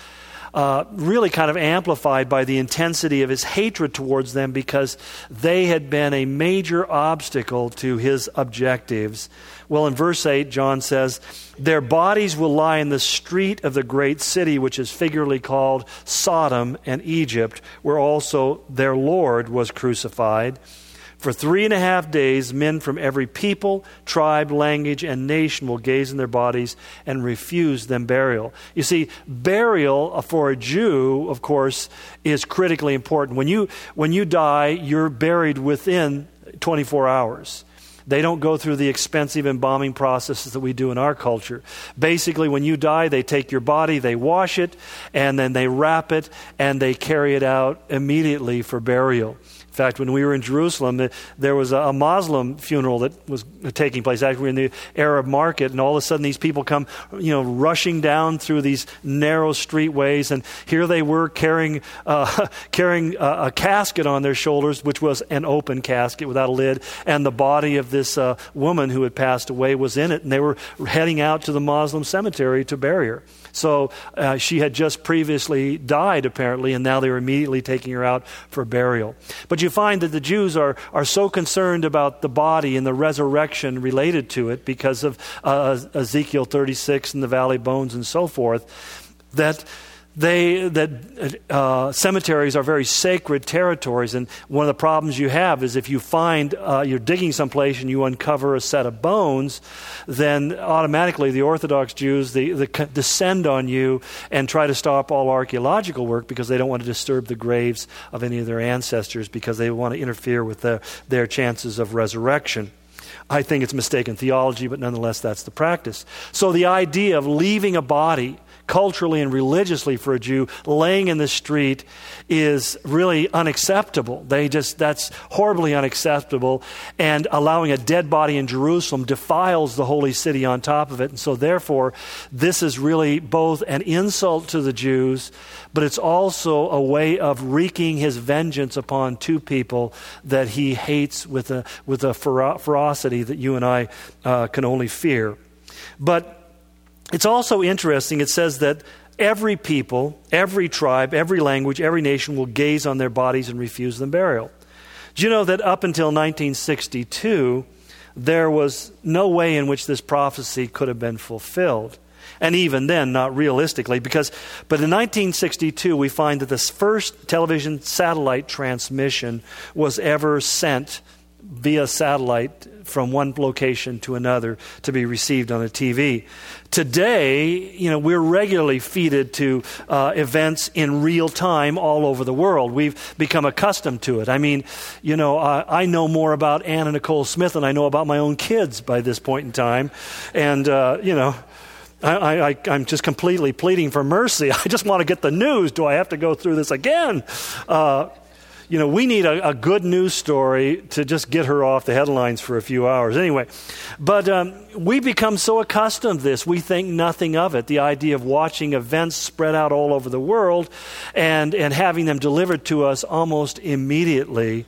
really kind of amplified by the intensity of his hatred towards them, because they had been a major obstacle to his objectives. Well, in verse 8, John says, "Their bodies will lie in the street of the great city, which is figuratively called Sodom and Egypt, where also their Lord was crucified. For 3.5 days, men from every people, tribe, language, and nation will gaze in their bodies and refuse them burial." You see, burial for a Jew, of course, is critically important. When you die, you're buried within 24 hours. They don't go through the expensive embalming processes that we do in our culture. Basically, when you die, they take your body, they wash it, and then they wrap it, and they carry it out immediately for burial. In fact, when we were in Jerusalem, there was a Muslim funeral that was taking place. Actually, we were in the Arab market, and all of a sudden these people come, rushing down through these narrow streetways, and here they were carrying a casket on their shoulders, which was an open casket without a lid, and the body of this woman who had passed away was in it, and they were heading out to the Muslim cemetery to bury her. So she had just previously died, apparently, and now they were immediately taking her out for burial. But you find that the Jews are so concerned about the body and the resurrection related to it, because of Ezekiel 36 and the valley bones and so forth, that cemeteries are very sacred territories. And one of the problems you have is if you find you're digging someplace and you uncover a set of bones, then automatically the Orthodox Jews they descend on you and try to stop all archaeological work, because they don't want to disturb the graves of any of their ancestors, because they want to interfere with their chances of resurrection. I think it's mistaken theology, but nonetheless that's the practice. So the idea of leaving a body culturally and religiously for a Jew laying in the street is really unacceptable. That's horribly unacceptable, and allowing a dead body in Jerusalem defiles the holy city on top of it. And so therefore, this is really both an insult to the Jews, but it's also a way of wreaking his vengeance upon two people that he hates with a ferocity that you and I can only fear. But it's also interesting, it says that every people, every tribe, every language, every nation will gaze on their bodies and refuse them burial. Do you know that up until 1962, there was no way in which this prophecy could have been fulfilled? And even then, not realistically, but in 1962, we find that this first television satellite transmission was ever sent via satellite from one location to another to be received on a TV. Today, we're regularly feeded to events in real time all over the world. We've become accustomed to it. I mean, I know more about Anna Nicole Smith than I know about my own kids by this point in time. And, I'm just completely pleading for mercy. I just want to get the news. Do I have to go through this again? We need a good news story to just get her off the headlines for a few hours. Anyway, but we become so accustomed to this, we think nothing of it. The idea of watching events spread out all over the world and having them delivered to us almost immediately.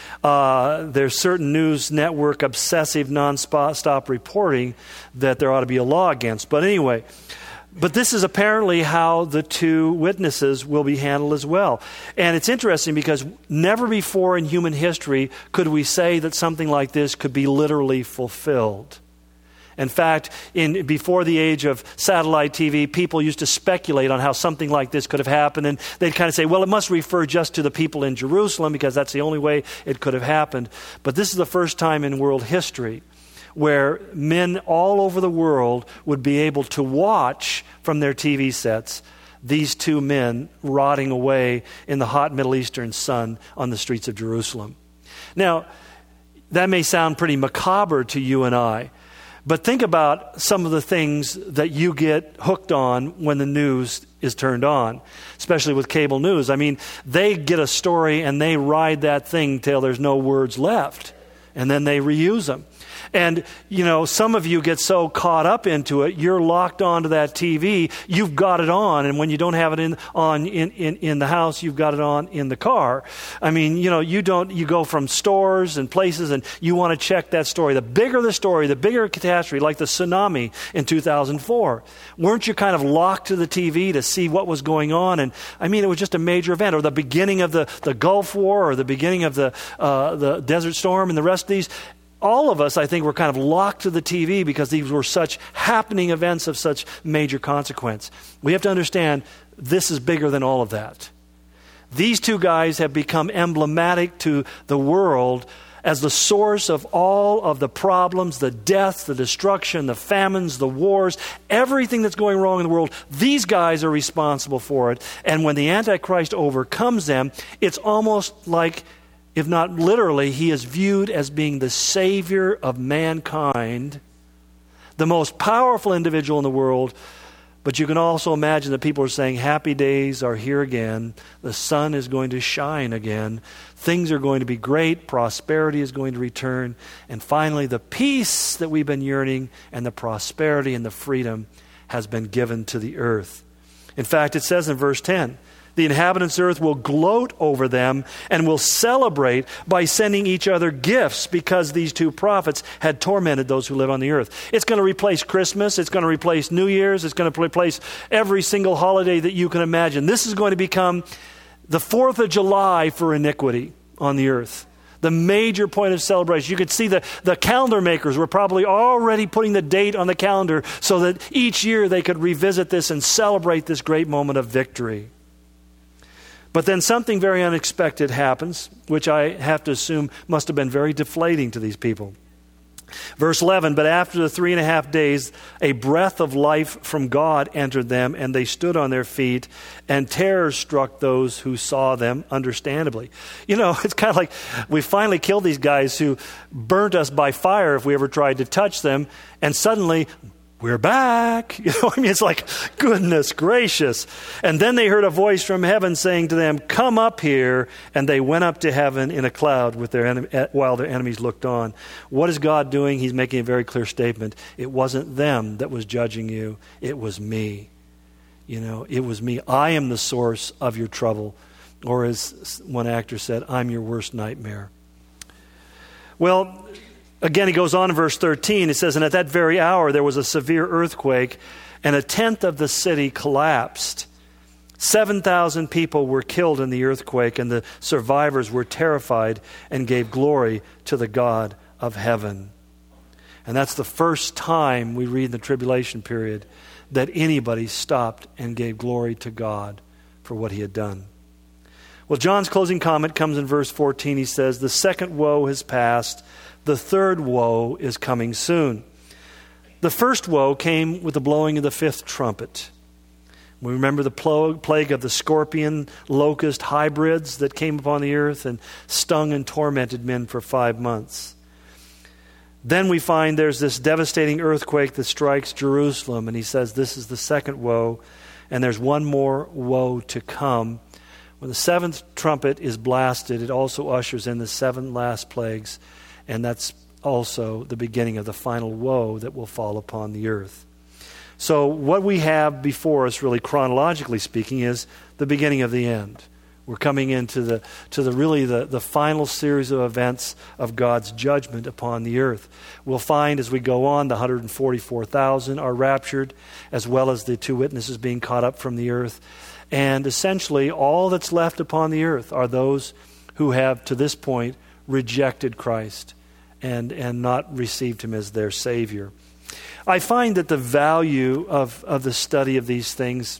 There's certain news network obsessive non-stop reporting that there ought to be a law against. But anyway, but this is apparently how the two witnesses will be handled as well. And it's interesting because never before in human history could we say that something like this could be literally fulfilled. In fact, before the age of satellite TV, people used to speculate on how something like this could have happened. And they'd kind of say, well, it must refer just to the people in Jerusalem because that's the only way it could have happened. But this is the first time in world history where men all over the world would be able to watch from their TV sets these two men rotting away in the hot Middle Eastern sun on the streets of Jerusalem. Now, that may sound pretty macabre to you and I, but think about some of the things that you get hooked on when the news is turned on, especially with cable news. I mean, they get a story and they ride that thing till there's no words left, and then they reuse them. And, some of you get so caught up into it, you're locked onto that TV, you've got it on, and when you don't have it in the house, you've got it on in the car. I mean, you go from stores and places and you want to check that story. The bigger the story, the bigger catastrophe, like the tsunami in 2004. Weren't you kind of locked to the TV to see what was going on? And I mean, it was just a major event, or the beginning of the Gulf War, or the beginning of the Desert Storm, and the rest of these. All of us, I think, were kind of locked to the TV because these were such happening events of such major consequence. We have to understand this is bigger than all of that. These two guys have become emblematic to the world as the source of all of the problems, the deaths, the destruction, the famines, the wars, everything that's going wrong in the world. These guys are responsible for it. And when the Antichrist overcomes them, it's almost like, if not literally, he is viewed as being the savior of mankind, the most powerful individual in the world. But you can also imagine that people are saying, happy days are here again. The sun is going to shine again. Things are going to be great. Prosperity is going to return. And finally, the peace that we've been yearning and the prosperity and the freedom has been given to the earth. In fact, it says in verse 10, the inhabitants of the earth will gloat over them and will celebrate by sending each other gifts because these two prophets had tormented those who live on the earth. It's going to replace Christmas. It's going to replace New Year's. It's going to replace every single holiday that you can imagine. This is going to become the 4th of July for iniquity on the earth. The major point of celebration. You could see the calendar makers were probably already putting the date on the calendar so that each year they could revisit this and celebrate this great moment of victory. But then something very unexpected happens, which I have to assume must have been very deflating to these people. Verse 11, but after the 3.5 days, a breath of life from God entered them, and they stood on their feet, and terror struck those who saw them, understandably. It's kind of like we finally killed these guys who burnt us by fire if we ever tried to touch them, and suddenly we're back. It's like, goodness gracious. And then they heard a voice from heaven saying to them, come up here. And they went up to heaven in a cloud with while their enemies looked on. What is God doing? He's making a very clear statement. It wasn't them that was judging you. It was me. It was me. I am the source of your trouble. Or as one actor said, I'm your worst nightmare. Well, again, he goes on in verse 13. It says, and at that very hour there was a severe earthquake, and 1/10 of the city collapsed. 7,000 people were killed in the earthquake, and the survivors were terrified and gave glory to the God of heaven. And that's the first time we read in the tribulation period that anybody stopped and gave glory to God for what he had done. Well, John's closing comment comes in verse 14. He says, the second woe has passed. The third woe is coming soon. The first woe came with the blowing of the fifth trumpet. We remember the plague of the scorpion, locust hybrids that came upon the earth and stung and tormented men for 5 months. Then we find there's this devastating earthquake that strikes Jerusalem, and he says this is the second woe, and there's one more woe to come. When the seventh trumpet is blasted, it also ushers in the 7 last plagues, and that's also the beginning of the final woe that will fall upon the earth. So what we have before us, really chronologically speaking, is the beginning of the end. We're coming into the final series of events of God's judgment upon the earth. We'll find as we go on, the 144,000 are raptured, as well as the 2 witnesses being caught up from the earth. And essentially, all that's left upon the earth are those who have, to this point, rejected Christ and not received Him as their Savior. I find that the value of the study of these things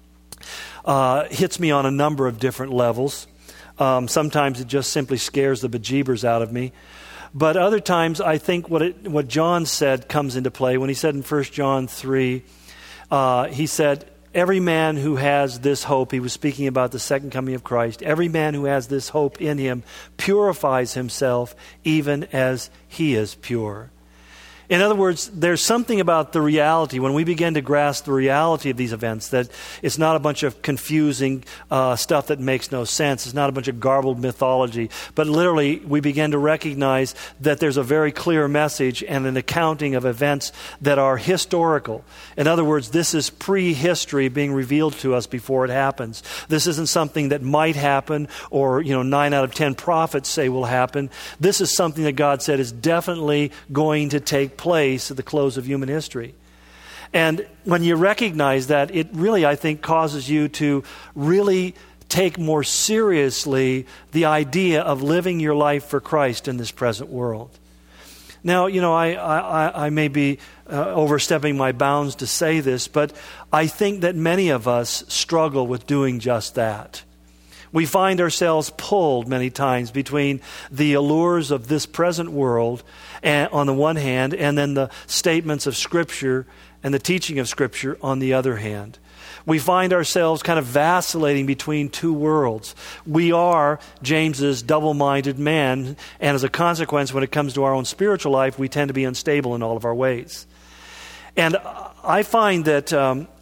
hits me on a number of different levels. Sometimes it just simply scares the bejeebers out of me. But other times I think what John said comes into play. When he said in 1 John 3, he said, every man who has this hope, he was speaking about the second coming of Christ, every man who has this hope in him purifies himself even as he is pure. In other words, there's something about the reality, when we begin to grasp the reality of these events, that it's not a bunch of confusing stuff that makes no sense. It's not a bunch of garbled mythology. But literally, we begin to recognize that there's a very clear message and an accounting of events that are historical. In other words, this is prehistory being revealed to us before it happens. This isn't something that might happen or 9 out of 10 prophets say will happen. This is something that God said is definitely going to take place at the close of human history. And when you recognize that, it really, I think, causes you to really take more seriously the idea of living your life for Christ in this present world. Now, I may be overstepping my bounds to say this, but I think that many of us struggle with doing just that. We find ourselves pulled many times between the allures of this present world on the one hand, and then the statements of Scripture and the teaching of Scripture on the other hand. We find ourselves kind of vacillating between 2 worlds. We are James's double-minded man, and as a consequence, when it comes to our own spiritual life, we tend to be unstable in all of our ways. And I find that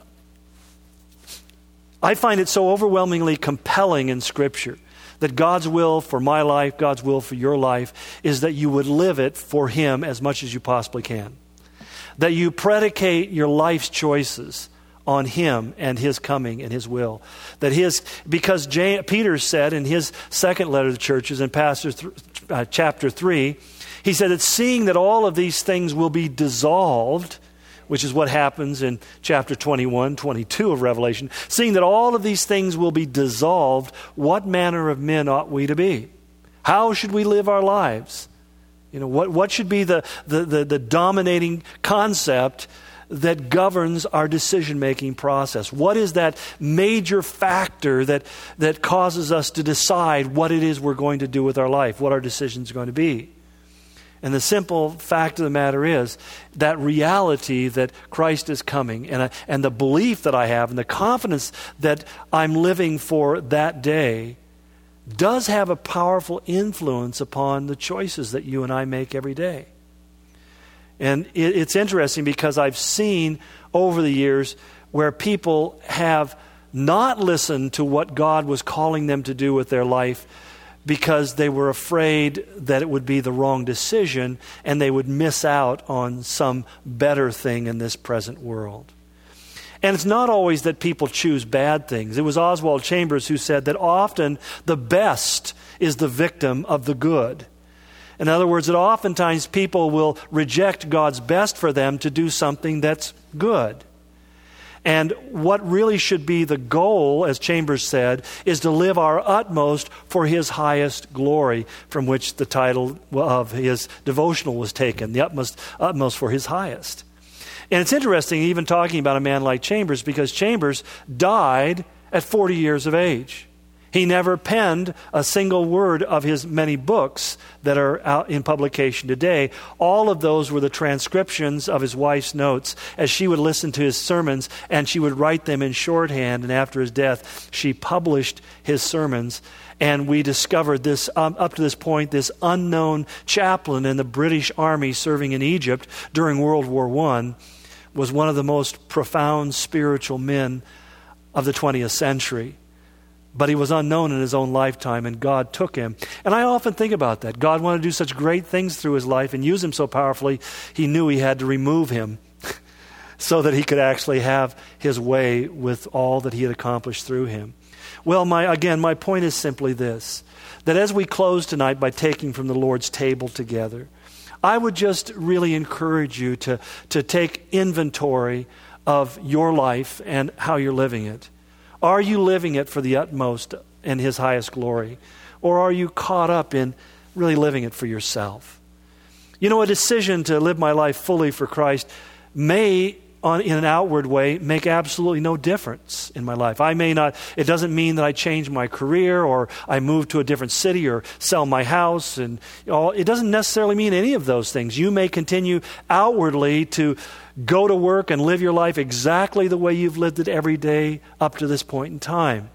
I find it so overwhelmingly compelling in Scripture that God's will for my life, God's will for your life, is that you would live it for Him as much as you possibly can. That you predicate your life's choices on Him and His coming and His will. Because Peter said in his second letter to the churches in chapter 3, he said that seeing that all of these things will be dissolved, which is what happens in chapter 21, 22 of Revelation. Seeing that all of these things will be dissolved, what manner of men ought we to be? How should we live our lives? What should be the dominating concept that governs our decision-making process? What is that major factor that causes us to decide what it is we're going to do with our life, what our decisions are going to be? And the simple fact of the matter is that reality that Christ is coming and the belief that I have and the confidence that I'm living for that day does have a powerful influence upon the choices that you and I make every day. And it's interesting because I've seen over the years where people have not listened to what God was calling them to do with their life because they were afraid that it would be the wrong decision and they would miss out on some better thing in this present world. And it's not always that people choose bad things. It was Oswald Chambers who said that often the best is the victim of the good. In other words, that oftentimes people will reject God's best for them to do something that's good. And what really should be the goal, as Chambers said, is to live our utmost for His highest glory, from which the title of his devotional was taken, the utmost for His highest. And it's interesting even talking about a man like Chambers, because Chambers died at 40 years of age. He never penned a single word of his many books that are out in publication today. All of those were the transcriptions of his wife's notes as she would listen to his sermons, and she would write them in shorthand, and after his death, she published his sermons. And we discovered this, up to this point, this unknown chaplain in the British Army serving in Egypt during World War I was one of the most profound spiritual men of the 20th century. But he was unknown in his own lifetime, and God took him. And I often think about that. God wanted to do such great things through his life and use him so powerfully, he knew he had to remove him so that he could actually have his way with all that he had accomplished through him. Well, my point is simply this, that as we close tonight by taking from the Lord's table together, I would just really encourage you to take inventory of your life and how you're living it. Are you living it for the utmost and his highest glory? Or are you caught up in really living it for yourself? You know, a decision to live my life fully for Christ may, in an outward way, make absolutely no difference in my life. It doesn't mean that I change my career or I move to a different city or sell my house. And it doesn't necessarily mean any of those things. You may continue outwardly to go to work and live your life exactly the way you've lived it every day up to this point in time.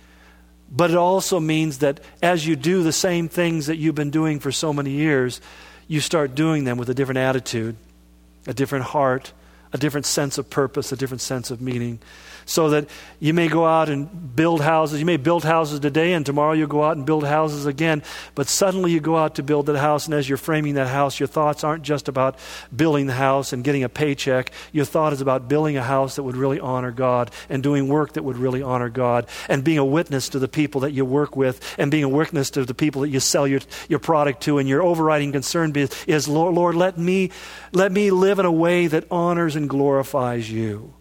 But it also means that as you do the same things that you've been doing for so many years, you start doing them with a different attitude, a different heart, a different sense of purpose, a different sense of meaning. So that you may go out and build houses. You may build houses today, and tomorrow you'll go out and build houses again. But suddenly you go out to build that house, and as you're framing that house, your thoughts aren't just about building the house and getting a paycheck. Your thought is about building a house that would really honor God and doing work that would really honor God and being a witness to the people that you work with and being a witness to the people that you sell your product to. And your overriding concern is, Lord, let me live in a way that honors and glorifies you.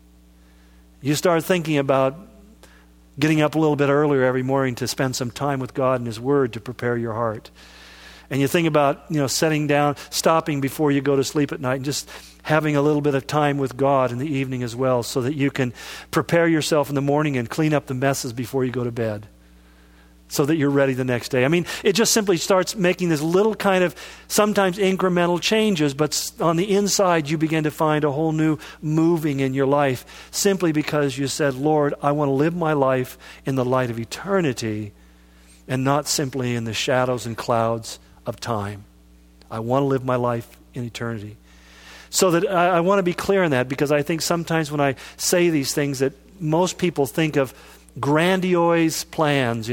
You start thinking about getting up a little bit earlier every morning to spend some time with God and his word to prepare your heart. And you think about, setting down, stopping before you go to sleep at night and just having a little bit of time with God in the evening as well so that you can prepare yourself in the morning and clean up the messes before you go to bed so that you're ready the next day. I mean, it just simply starts making this little kind of sometimes incremental changes, but on the inside you begin to find a whole new moving in your life simply because you said, Lord, I want to live my life in the light of eternity and not simply in the shadows and clouds of time. I want to live my life in eternity. So that I want to be clear on that, because I think sometimes when I say these things that most people think of grandiose plans,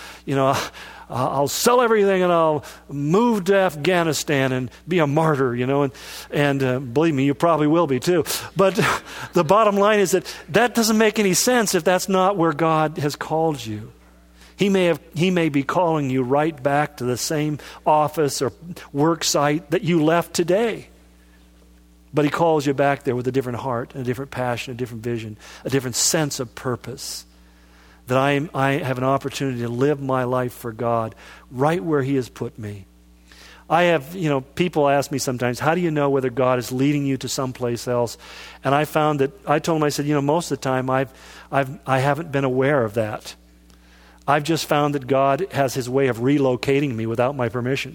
I'll sell everything and I'll move to Afghanistan and be a martyr, and believe me, you probably will be too. But the bottom line is that doesn't make any sense if that's not where God has called you. He may be calling you right back to the same office or work site that you left today. But he calls you back there with a different heart, a different passion, a different vision, a different sense of purpose. That I have an opportunity to live my life for God right where he has put me. I have, people ask me sometimes, how do you know whether God is leading you to someplace else? And I found that, I told them, I said, most of the time I haven't been aware of that. I've just found that God has his way of relocating me without my permission.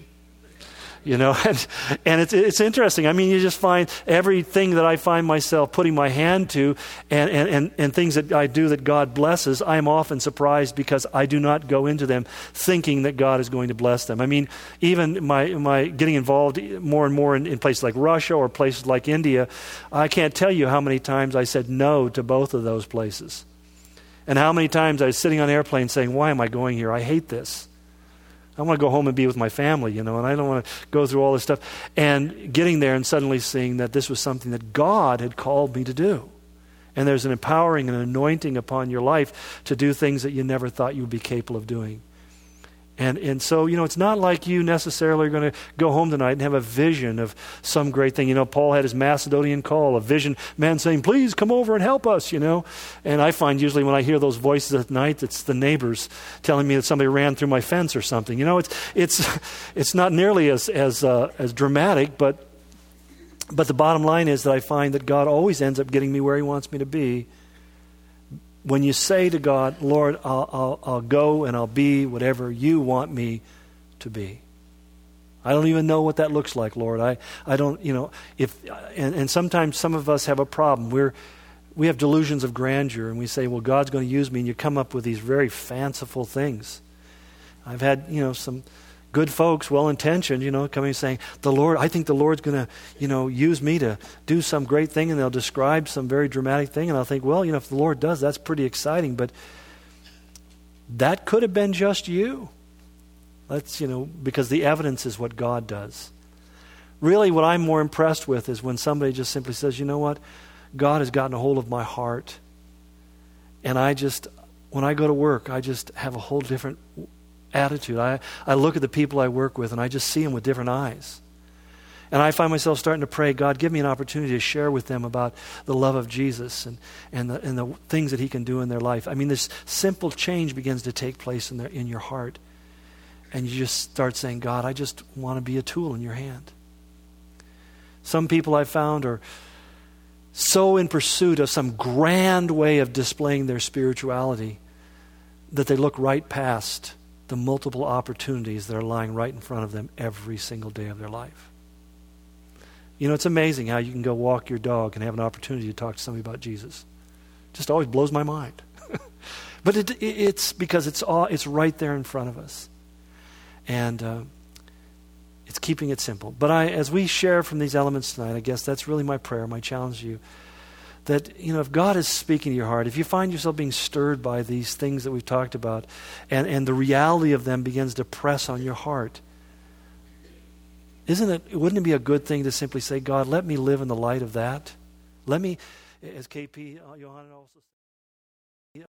And it's interesting. I mean, you just find everything that I find myself putting my hand to and things that I do that God blesses, I am often surprised because I do not go into them thinking that God is going to bless them. I mean, even my getting involved more and more in places like Russia or places like India, I can't tell you how many times I said no to both of those places. And how many times I was sitting on airplanes saying, why am I going here? I hate this. I want to go home and be with my family, and I don't want to go through all this stuff. And getting there and suddenly seeing that this was something that God had called me to do. And there's an empowering and an anointing upon your life to do things that you never thought you would be capable of doing. And so, it's not like you necessarily are going to go home tonight and have a vision of some great thing. Paul had his Macedonian call, a vision, man saying, please come over and help us, And I find usually when I hear those voices at night, it's the neighbors telling me that somebody ran through my fence or something. It's not nearly as dramatic, but the bottom line is that I find that God always ends up getting me where he wants me to be when you say to God, Lord, I'll go and I'll be whatever you want me to be. I don't even know what that looks like, Lord. I don't, and sometimes some of us have a problem. We have delusions of grandeur, and we say, well, God's going to use me, and you come up with these very fanciful things. I've had, some good folks, well-intentioned, coming and saying, I think the Lord's going to, use me to do some great thing, and they'll describe some very dramatic thing, and I'll think, well, if the Lord does, that's pretty exciting, but that could have been just you. That's, because the evidence is what God does. Really, what I'm more impressed with is when somebody just simply says, you know what, God has gotten a hold of my heart, and when I go to work, I just have a whole different attitude. I look at the people I work with, and I just see them with different eyes. And I find myself starting to pray, God, give me an opportunity to share with them about the love of Jesus and the things that he can do in their life. I mean, this simple change begins to take place in your heart. And you just start saying, God, I just want to be a tool in your hand. Some people I found are so in pursuit of some grand way of displaying their spirituality that they look right past the multiple opportunities that are lying right in front of them every single day of their life. It's amazing how you can go walk your dog and have an opportunity to talk to somebody about Jesus. Just always blows my mind. But it's because it's right there in front of us. And it's keeping it simple. But as we share from these elements tonight, I guess that's really my prayer, my challenge to you. That, if God is speaking to your heart, if you find yourself being stirred by these things that we've talked about, and the reality of them begins to press on your heart, wouldn't it be a good thing to simply say, God, let me live in the light of that? Let me, as KP Johanna also said,